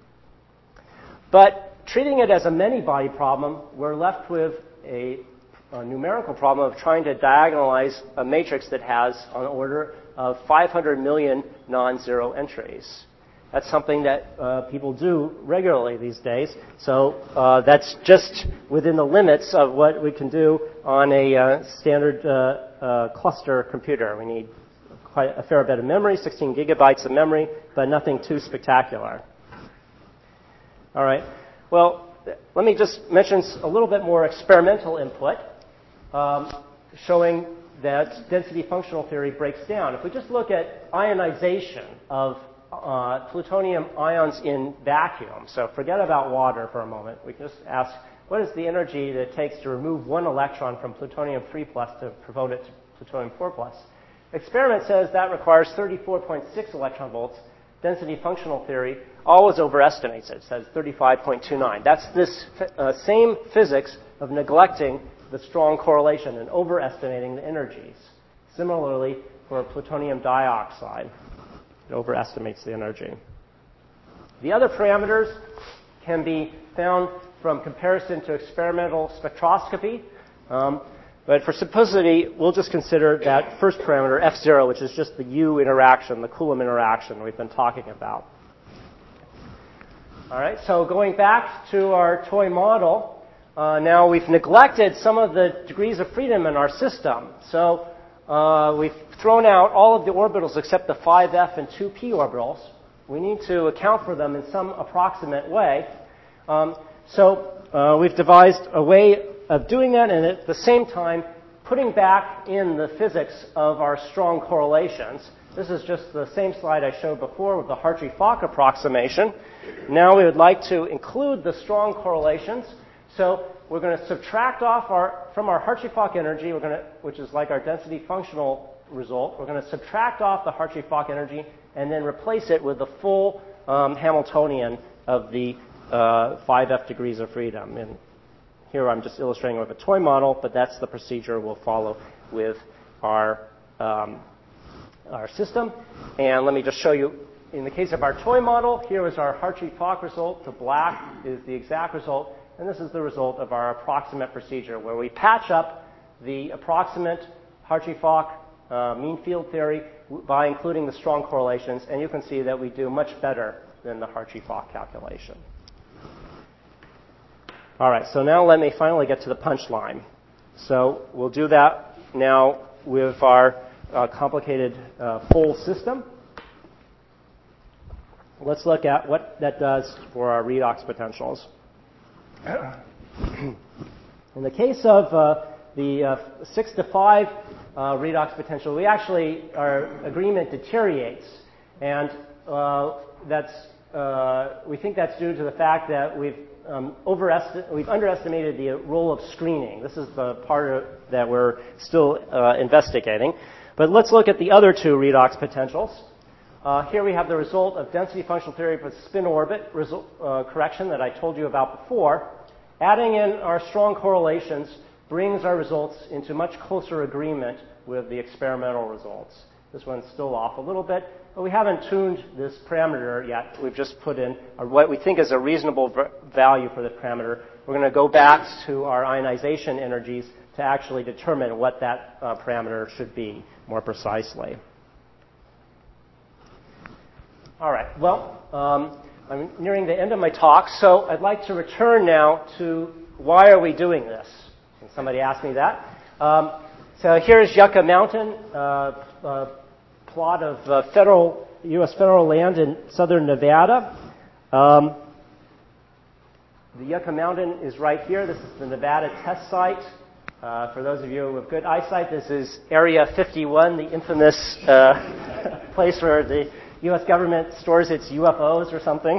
But treating it as a many-body problem, we're left with a, a numerical problem of trying to diagonalize a matrix that has on the order of five hundred million non-zero entries. That's something that uh, people do regularly these days. So uh, that's just within the limits of what we can do on a uh, standard uh, uh, cluster computer. We need quite a fair bit of memory, sixteen gigabytes of memory, but nothing too spectacular. All right. Well, let me just mention a little bit more experimental input um, showing that density functional theory breaks down. If we just look at ionization of uh, plutonium ions in vacuum, so forget about water for a moment. We can just ask, what is the energy that it takes to remove one electron from plutonium three plus to promote it to plutonium four plus? Experiment says that requires thirty-four point six electron volts. Density functional theory always overestimates it. It says thirty-five point two nine. That's this uh, same physics of neglecting the strong correlation and overestimating the energies. Similarly, for plutonium dioxide, it overestimates the energy. The other parameters can be found from comparison to experimental spectroscopy. Um, But for simplicity, we'll just consider that first parameter, F zero, which is just the U interaction, the Coulomb interaction we've been talking about. All right, so going back to our toy model, uh, now we've neglected some of the degrees of freedom in our system. So uh, we've thrown out all of the orbitals except the five f and two p orbitals. We need to account for them in some approximate way. Um, so uh, we've devised a way of doing that, and at the same time putting back in the physics of our strong correlations. This is just the same slide I showed before with the Hartree-Fock approximation. Now we would like to include the strong correlations. So we're going to subtract off our from our Hartree-Fock energy, we're going to, which is like our density functional result. We're going to subtract off the Hartree-Fock energy and then replace it with the full um, Hamiltonian of the uh, five f degrees of freedom. And here I'm just illustrating with a toy model, but that's the procedure we'll follow with our, um, our system. And let me just show you, in the case of our toy model, here is our Hartree-Fock result. The black is the exact result, and this is the result of our approximate procedure, where we patch up the approximate Hartree-Fock uh, mean field theory by including the strong correlations, and you can see that we do much better than the Hartree-Fock calculation. All right, so now let me finally get to the punchline. So we'll do that now with our uh, complicated uh, full system. Let's look at what that does for our redox potentials. In the case of uh, the uh, six to five uh, redox potential, we actually, our agreement deteriorates. And uh, that's, uh, we think that's due to the fact that we've Um, overesti- we've underestimated the role of screening. This is the part of, that we're still uh, investigating. But let's look at the other two redox potentials. Uh, here we have the result of density functional theory with spin orbit result, uh, correction that I told you about before adding in our strong correlations brings our results into much closer agreement with the experimental results. This one's still off a little bit, but we haven't tuned this parameter yet. We've just put in what we think is a reasonable value for the parameter. We're going to go back to our ionization energies to actually determine what that uh, parameter should be more precisely. All right, well, um, I'm nearing the end of my talk, so I'd like to return now to why are we doing this? And somebody asked me that. Um, so here's Yucca Mountain, uh, uh, plot of uh, federal, U S federal land in southern Nevada. Um, the Yucca Mountain is right here. This is the Nevada test site. Uh, for those of you with good eyesight, this is Area fifty-one, the infamous uh, place where the U S government stores its U F Os or something.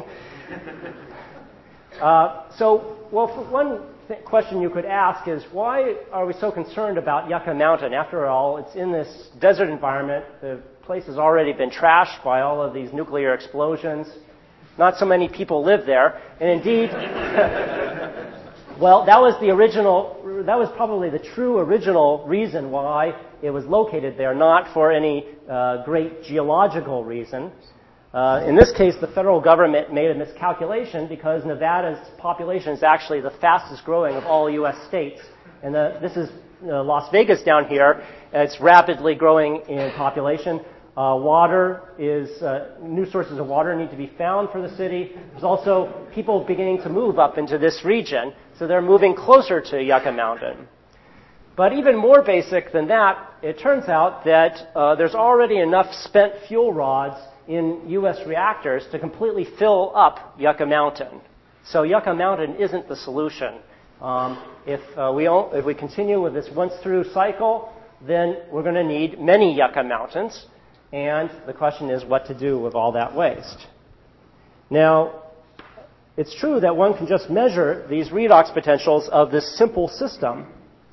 Uh, so, well, for one th- question you could ask is, why are we so concerned about Yucca Mountain? After all, it's in this desert environment. The place has already been trashed by all of these nuclear explosions. Not so many people live there. And indeed, well, that was the original, that was probably the true original reason why it was located there, not for any uh, great geological reason. Uh, in this case, the federal government made a miscalculation because Nevada's population is actually the fastest growing of all U S states. And the, this is uh, Las Vegas down here. It's rapidly growing in population. Uh, water is, uh, new sources of water need to be found for the city. There's also people beginning to move up into this region, so they're moving closer to Yucca Mountain. But even more basic than that, it turns out that uh, there's already enough spent fuel rods in U S reactors to completely fill up Yucca Mountain. So Yucca Mountain isn't the solution. Um, if, uh, we if we continue with this once-through cycle, then we're going to need many Yucca Mountains. And the question is what to do with all that waste. Now, it's true that one can just measure these redox potentials of this simple system.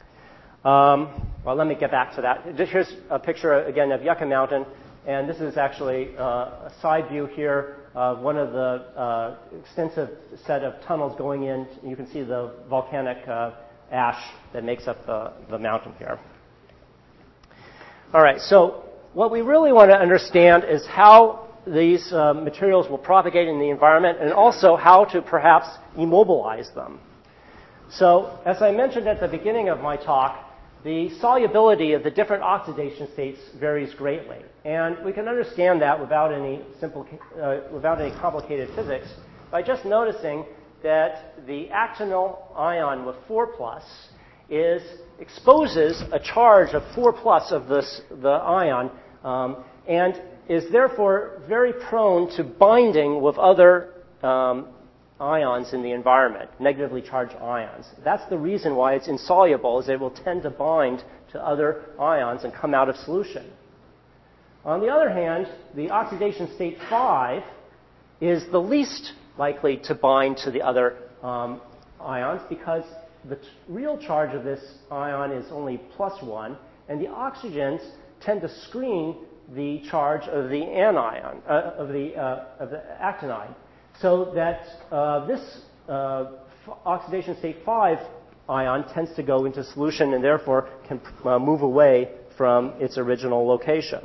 Um, well, let me get back to that. Here's a picture, again, of Yucca Mountain. And this is actually uh, a side view here of one of the uh, extensive set of tunnels going in. You can see the volcanic uh, ash that makes up the, the mountain here. All right, so what we really want to understand is how these uh, materials will propagate in the environment and also how to perhaps immobilize them. So, as I mentioned at the beginning of my talk, the solubility of the different oxidation states varies greatly. And we can understand that without any simple, uh, without any complicated physics by just noticing that the actinol ion with four plus is exposes a charge of four plus of this, the ion um, and is therefore very prone to binding with other um, ions in the environment, negatively charged ions. That's the reason why it's insoluble, is it will tend to bind to other ions and come out of solution. On the other hand, the oxidation state five is the least likely to bind to the other um, ions because the t- real charge of this ion is only plus one, and the oxygens tend to screen the charge of the anion, uh, of the uh, of the actinide. So that uh, this uh, f- oxidation state five ion tends to go into solution and therefore can uh, move away from its original location.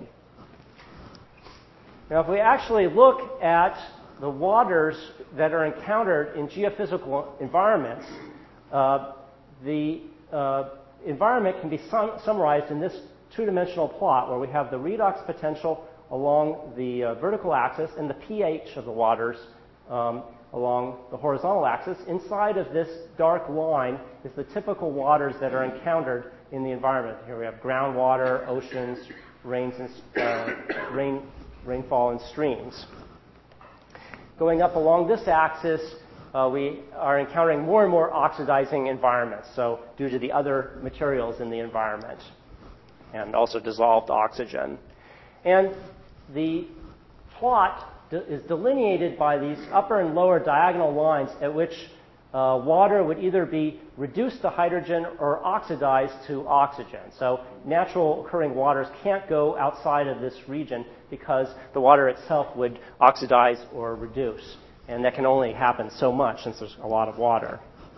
Now, if we actually look at the waters that are encountered in geophysical environments, uh, the uh, environment can be sum- summarized in this two-dimensional plot where we have the redox potential along the uh, vertical axis and the pH of the waters Um, along the horizontal axis. Inside of this dark line is the typical waters that are encountered in the environment. Here we have groundwater, oceans, rains and, uh, rain, rainfall, and streams. Going up along this axis, uh, we are encountering more and more oxidizing environments, so due to the other materials in the environment, and also dissolved oxygen. And the plot is delineated by these upper and lower diagonal lines at which uh, water would either be reduced to hydrogen or oxidized to oxygen. So natural occurring waters can't go outside of this region because the water itself would oxidize or reduce. And that can only happen so much since there's a lot of water.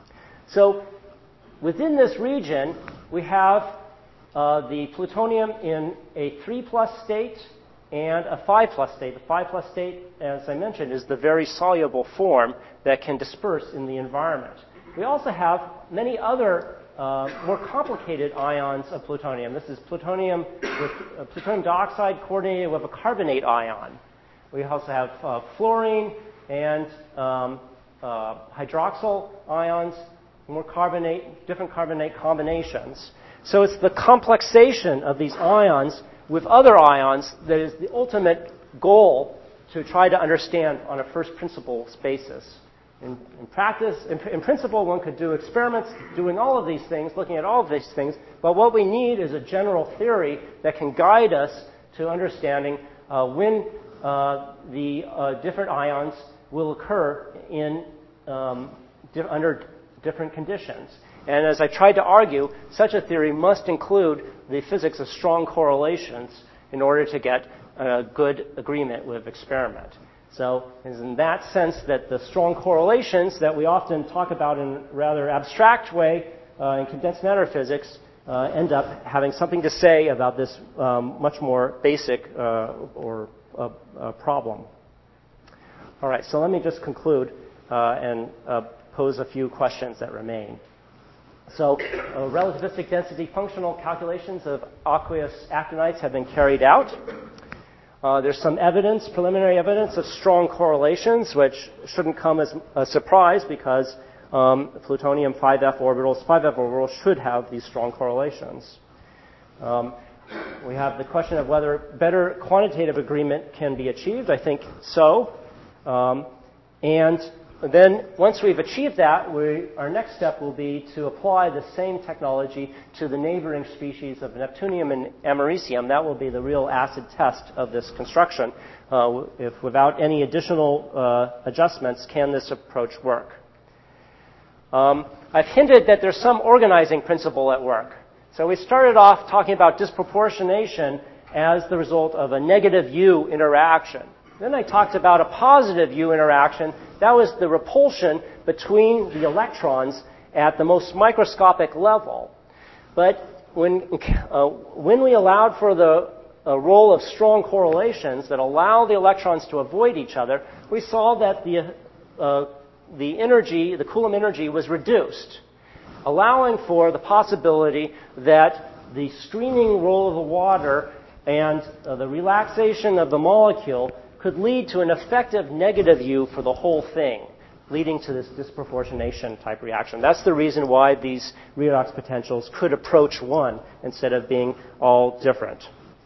So within this region, we have uh, the plutonium in a three plus state and a five plus state. The five plus state, as I mentioned, is the very soluble form that can disperse in the environment. We also have many other uh, more complicated ions of plutonium. This is plutonium with uh, plutonium dioxide coordinated with a carbonate ion. We also have uh, fluorine and um, uh, hydroxyl ions, more carbonate, different carbonate combinations. So it's the complexation of these ions with other ions that is the ultimate goal to try to understand on a first principles basis. In, in practice, in, in principle, one could do experiments doing all of these things, looking at all of these things, but what we need is a general theory that can guide us to understanding uh, when uh, the uh, different ions will occur in um, di- under different conditions. And as I tried to argue, such a theory must include the physics of strong correlations in order to get a good agreement with experiment. So it's in that sense that the strong correlations that we often talk about in a rather abstract way uh, in condensed matter physics uh, end up having something to say about this um, much more basic uh, or uh, uh, problem. All right, so let me just conclude uh, and uh, pose a few questions that remain. So uh, relativistic density functional calculations of aqueous actinides have been carried out. Uh, there's some evidence, preliminary evidence of strong correlations, which shouldn't come as a surprise because um, plutonium five F orbitals, five F orbitals should have these strong correlations. Um, we have the question of whether better quantitative agreement can be achieved. I think so. Um, and then once we've achieved that, we, our next step will be to apply the same technology to the neighboring species of neptunium and americium. That will be the real acid test of this construction. Uh, if without any additional uh, adjustments, can this approach work? Um, I've hinted that there's some organizing principle at work. So we started off talking about disproportionation as the result of a negative U interaction. Then I talked about a positive U interaction. That was the repulsion between the electrons at the most microscopic level. But when, uh, when we allowed for the uh, role of strong correlations that allow the electrons to avoid each other, we saw that the, uh, the energy, the Coulomb energy, was reduced, allowing for the possibility that the screening role of the water and uh, the relaxation of the molecule could lead to an effective negative U for the whole thing, leading to this disproportionation type reaction. That's the reason why these redox potentials could approach one instead of being all different.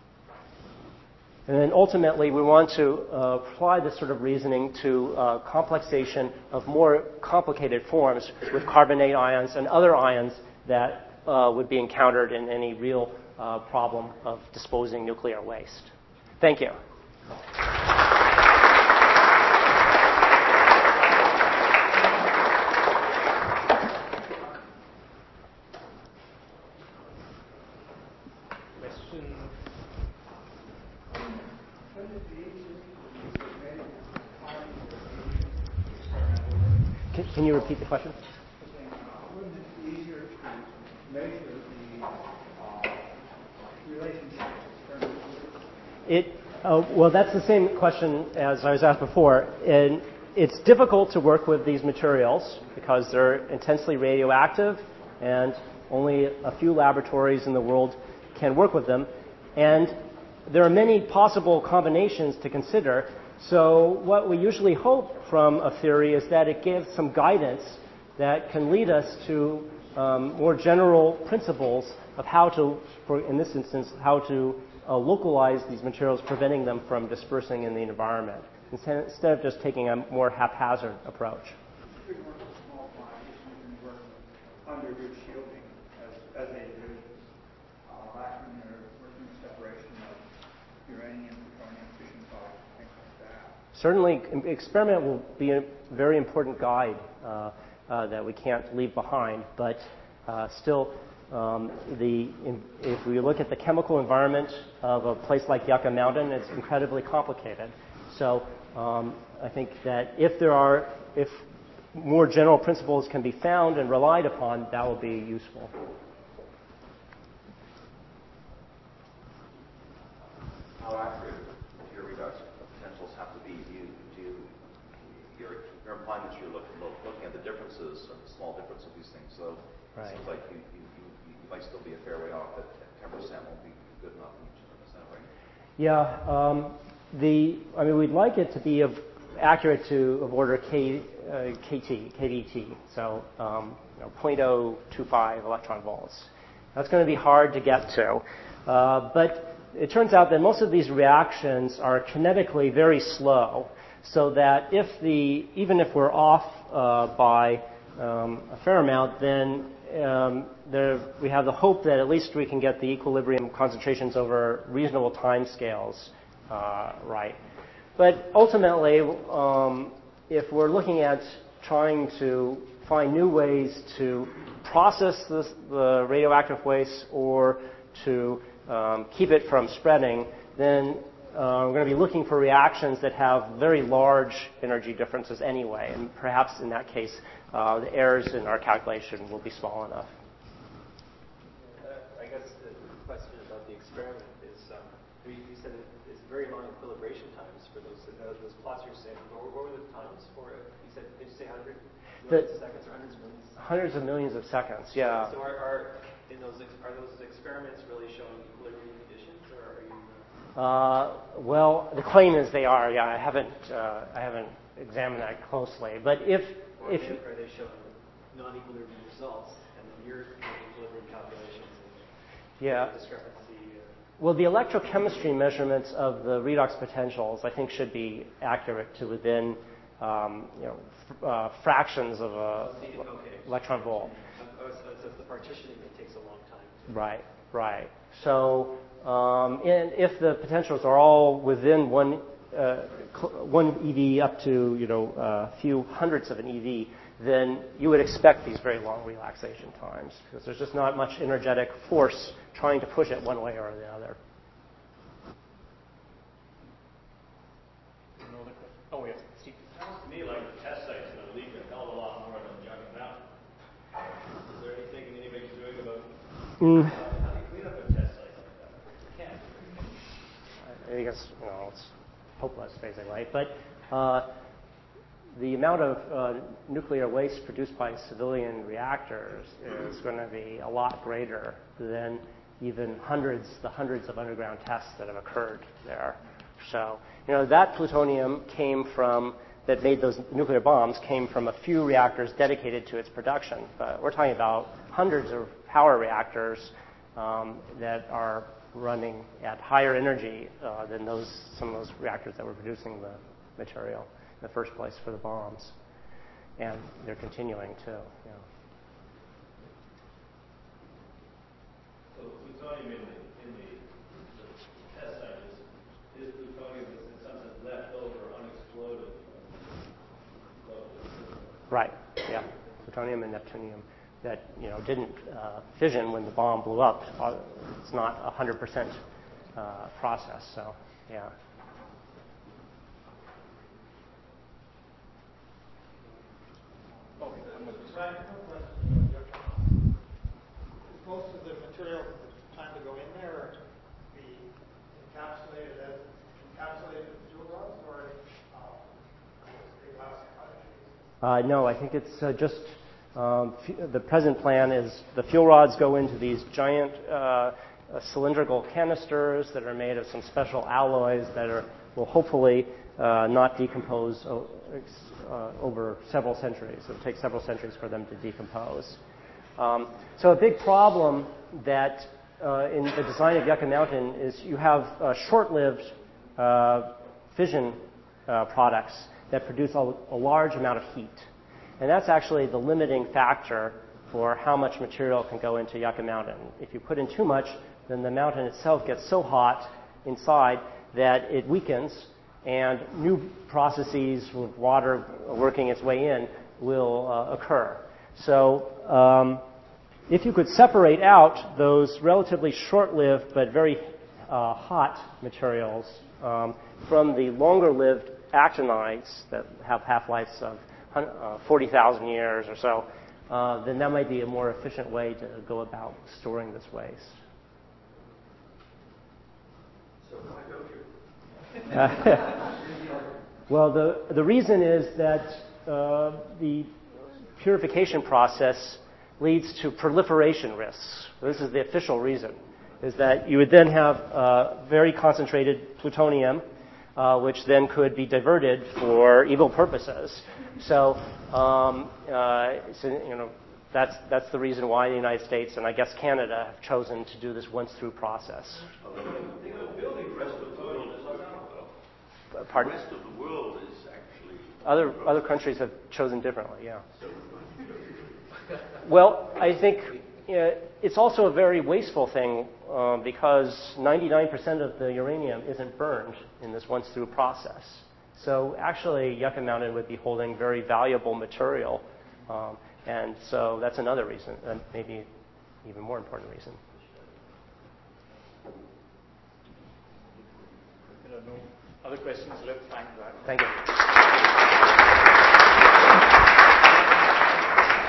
And then ultimately, we want to uh, apply this sort of reasoning to uh, complexation of more complicated forms with carbonate ions and other ions that uh, would be encountered in any real uh, problem of disposing nuclear waste. Thank you. Can, can you repeat the question? Wouldn't it be easier to measure the uh, relationships experimentally? It, uh, well, that's the same question as I was asked before. And it's difficult to work with these materials because they're intensely radioactive and only a few laboratories in the world can work with them. And there are many possible combinations to consider. So what we usually hope from a theory is that it gives some guidance that can lead us to um, more general principles of how to, for, in this instance, how to uh, localize these materials, preventing them from dispersing in the environment, instead, instead of just taking a more haphazard approach. You can work with small quantities, you can work with undergood shielding as, as a division, uh, vacuum or working with separation of uranium, plutonium, fission products, things like that. Certainly, experiment will be a very important guide uh, uh, that we can't leave behind, but uh, still, um, the, in, if we look at the chemical environment of a place like Yucca Mountain, it's incredibly complicated. So um, I think that if there are, if more general principles can be found and relied upon, that will be useful. How accurate do your redox potentials have to be? Do you, do you, you're, you're implying that you're looking, looking at the differences, or the small difference of these things, so right. it seems like you, you, you, you might still be a fair way off, but ten percent won't be good enough in each ten percent, right? Yeah, um, the, I mean, we'd like it to be of accurate to of order K, uh, K T, K D T, so um, you know, zero point zero two five electron volts. That's going to be hard to get to, uh, but it turns out that most of these reactions are kinetically very slow, so that if the even if we're off uh, by um, a fair amount, then um, there, we have the hope that at least we can get the equilibrium concentrations over reasonable time scales uh, right. But ultimately, um, if we're looking at trying to find new ways to process this, the radioactive waste or to um, keep it from spreading, then uh, we're going to be looking for reactions that have very large energy differences anyway. And perhaps in that case, uh, the errors in our calculation will be small enough. Uh, I guess the question about the experiment is, um, you, you said it, it's very long equilibration times for those uh, those plots you're saying. What, what were the times for it? You said, did you say one hundred millions of seconds or hundreds of millions? Hundreds of millions of seconds, yeah. So, so are, are in those are those experiments really showing equilibrium conditions, or are you? Uh, well, the claim is they are. Yeah, I haven't uh, I haven't examined that closely, but if or if they, are they showing non-equilibrium results, and then you're making equilibrium calculations? And yeah. Discrepancy. Well, the electrochemistry measurements of the redox potentials, I think, should be accurate to within, um, you know, f- uh, fractions of a Okay. electron volt. Oh, so it's the partitioning that takes a long time. Right, right. So, um, and if the potentials are all within one uh, cl- one eV up to, you know, a few hundredths of an eV, then you would expect these very long relaxation times because there's just not much energetic force trying to push it one way or the other. Oh, yeah, Steve. Sounds to me like the test site's going to leak a hell of a lot more than Yucca Mountain. Is there anything anybody's doing about Mm. how do you clean up a test site like that? You can't. I guess, you know, it's hopeless, basically. But uh, the amount of uh, nuclear waste produced by civilian reactors is going to be a lot greater than even hundreds, the hundreds of underground tests that have occurred there. So, you know, that plutonium came from, that made those nuclear bombs, came from a few reactors dedicated to its production. But we're talking about hundreds of power reactors um, that are running at higher energy uh, than those some of those reactors that were producing the material in the first place for the bombs. And they're continuing to, you know. So plutonium in the, in the, the test site is, is plutonium that's in some sense left over unexploded. Right, yeah. Plutonium and neptunium that, you know, didn't uh, fission when the bomb blew up. Uh, it's not a one hundred percent uh, process, so, yeah. Most of the material at the time to go in there be encapsulated as encapsulated in fuel rods, or uh, they last Uh, no, I think it's uh, just um, f- the present plan is the fuel rods go into these giant uh, uh, cylindrical canisters that are made of some special alloys that are will hopefully uh, not decompose o- uh, over several centuries. It will take several centuries for them to decompose. Um, so a big problem that uh, in the design of Yucca Mountain is you have uh, short-lived uh, fission uh, products that produce a, a large amount of heat. And that's actually the limiting factor for how much material can go into Yucca Mountain. If you put in too much, then the mountain itself gets so hot inside that it weakens, and new processes with water working its way in will uh, occur. So um, if you could separate out those relatively short-lived but very uh, hot materials um, from the longer-lived actinides that have half-lives of uh, forty thousand years or so, uh, then that might be a more efficient way to go about storing this waste. So why don't you? Uh, well, the, the reason is that uh, the purification process leads to proliferation risks. This is the official reason, is that you would then have uh, very concentrated plutonium, uh, which then could be diverted for evil purposes. So, um, uh, so you know, that's, that's the reason why the United States and I guess Canada have chosen to do this once-through process. They are building the rest of the world is now, though. Pardon? The rest of the world is actually... Other, other countries have chosen differently, yeah. Well, I think you know, it's also a very wasteful thing um, because ninety-nine percent of the uranium isn't burned in this once-through process. So actually, Yucca Mountain would be holding very valuable material. Um, and so that's another reason, and maybe even more important reason. There are no other questions left. Thank you. Thank you.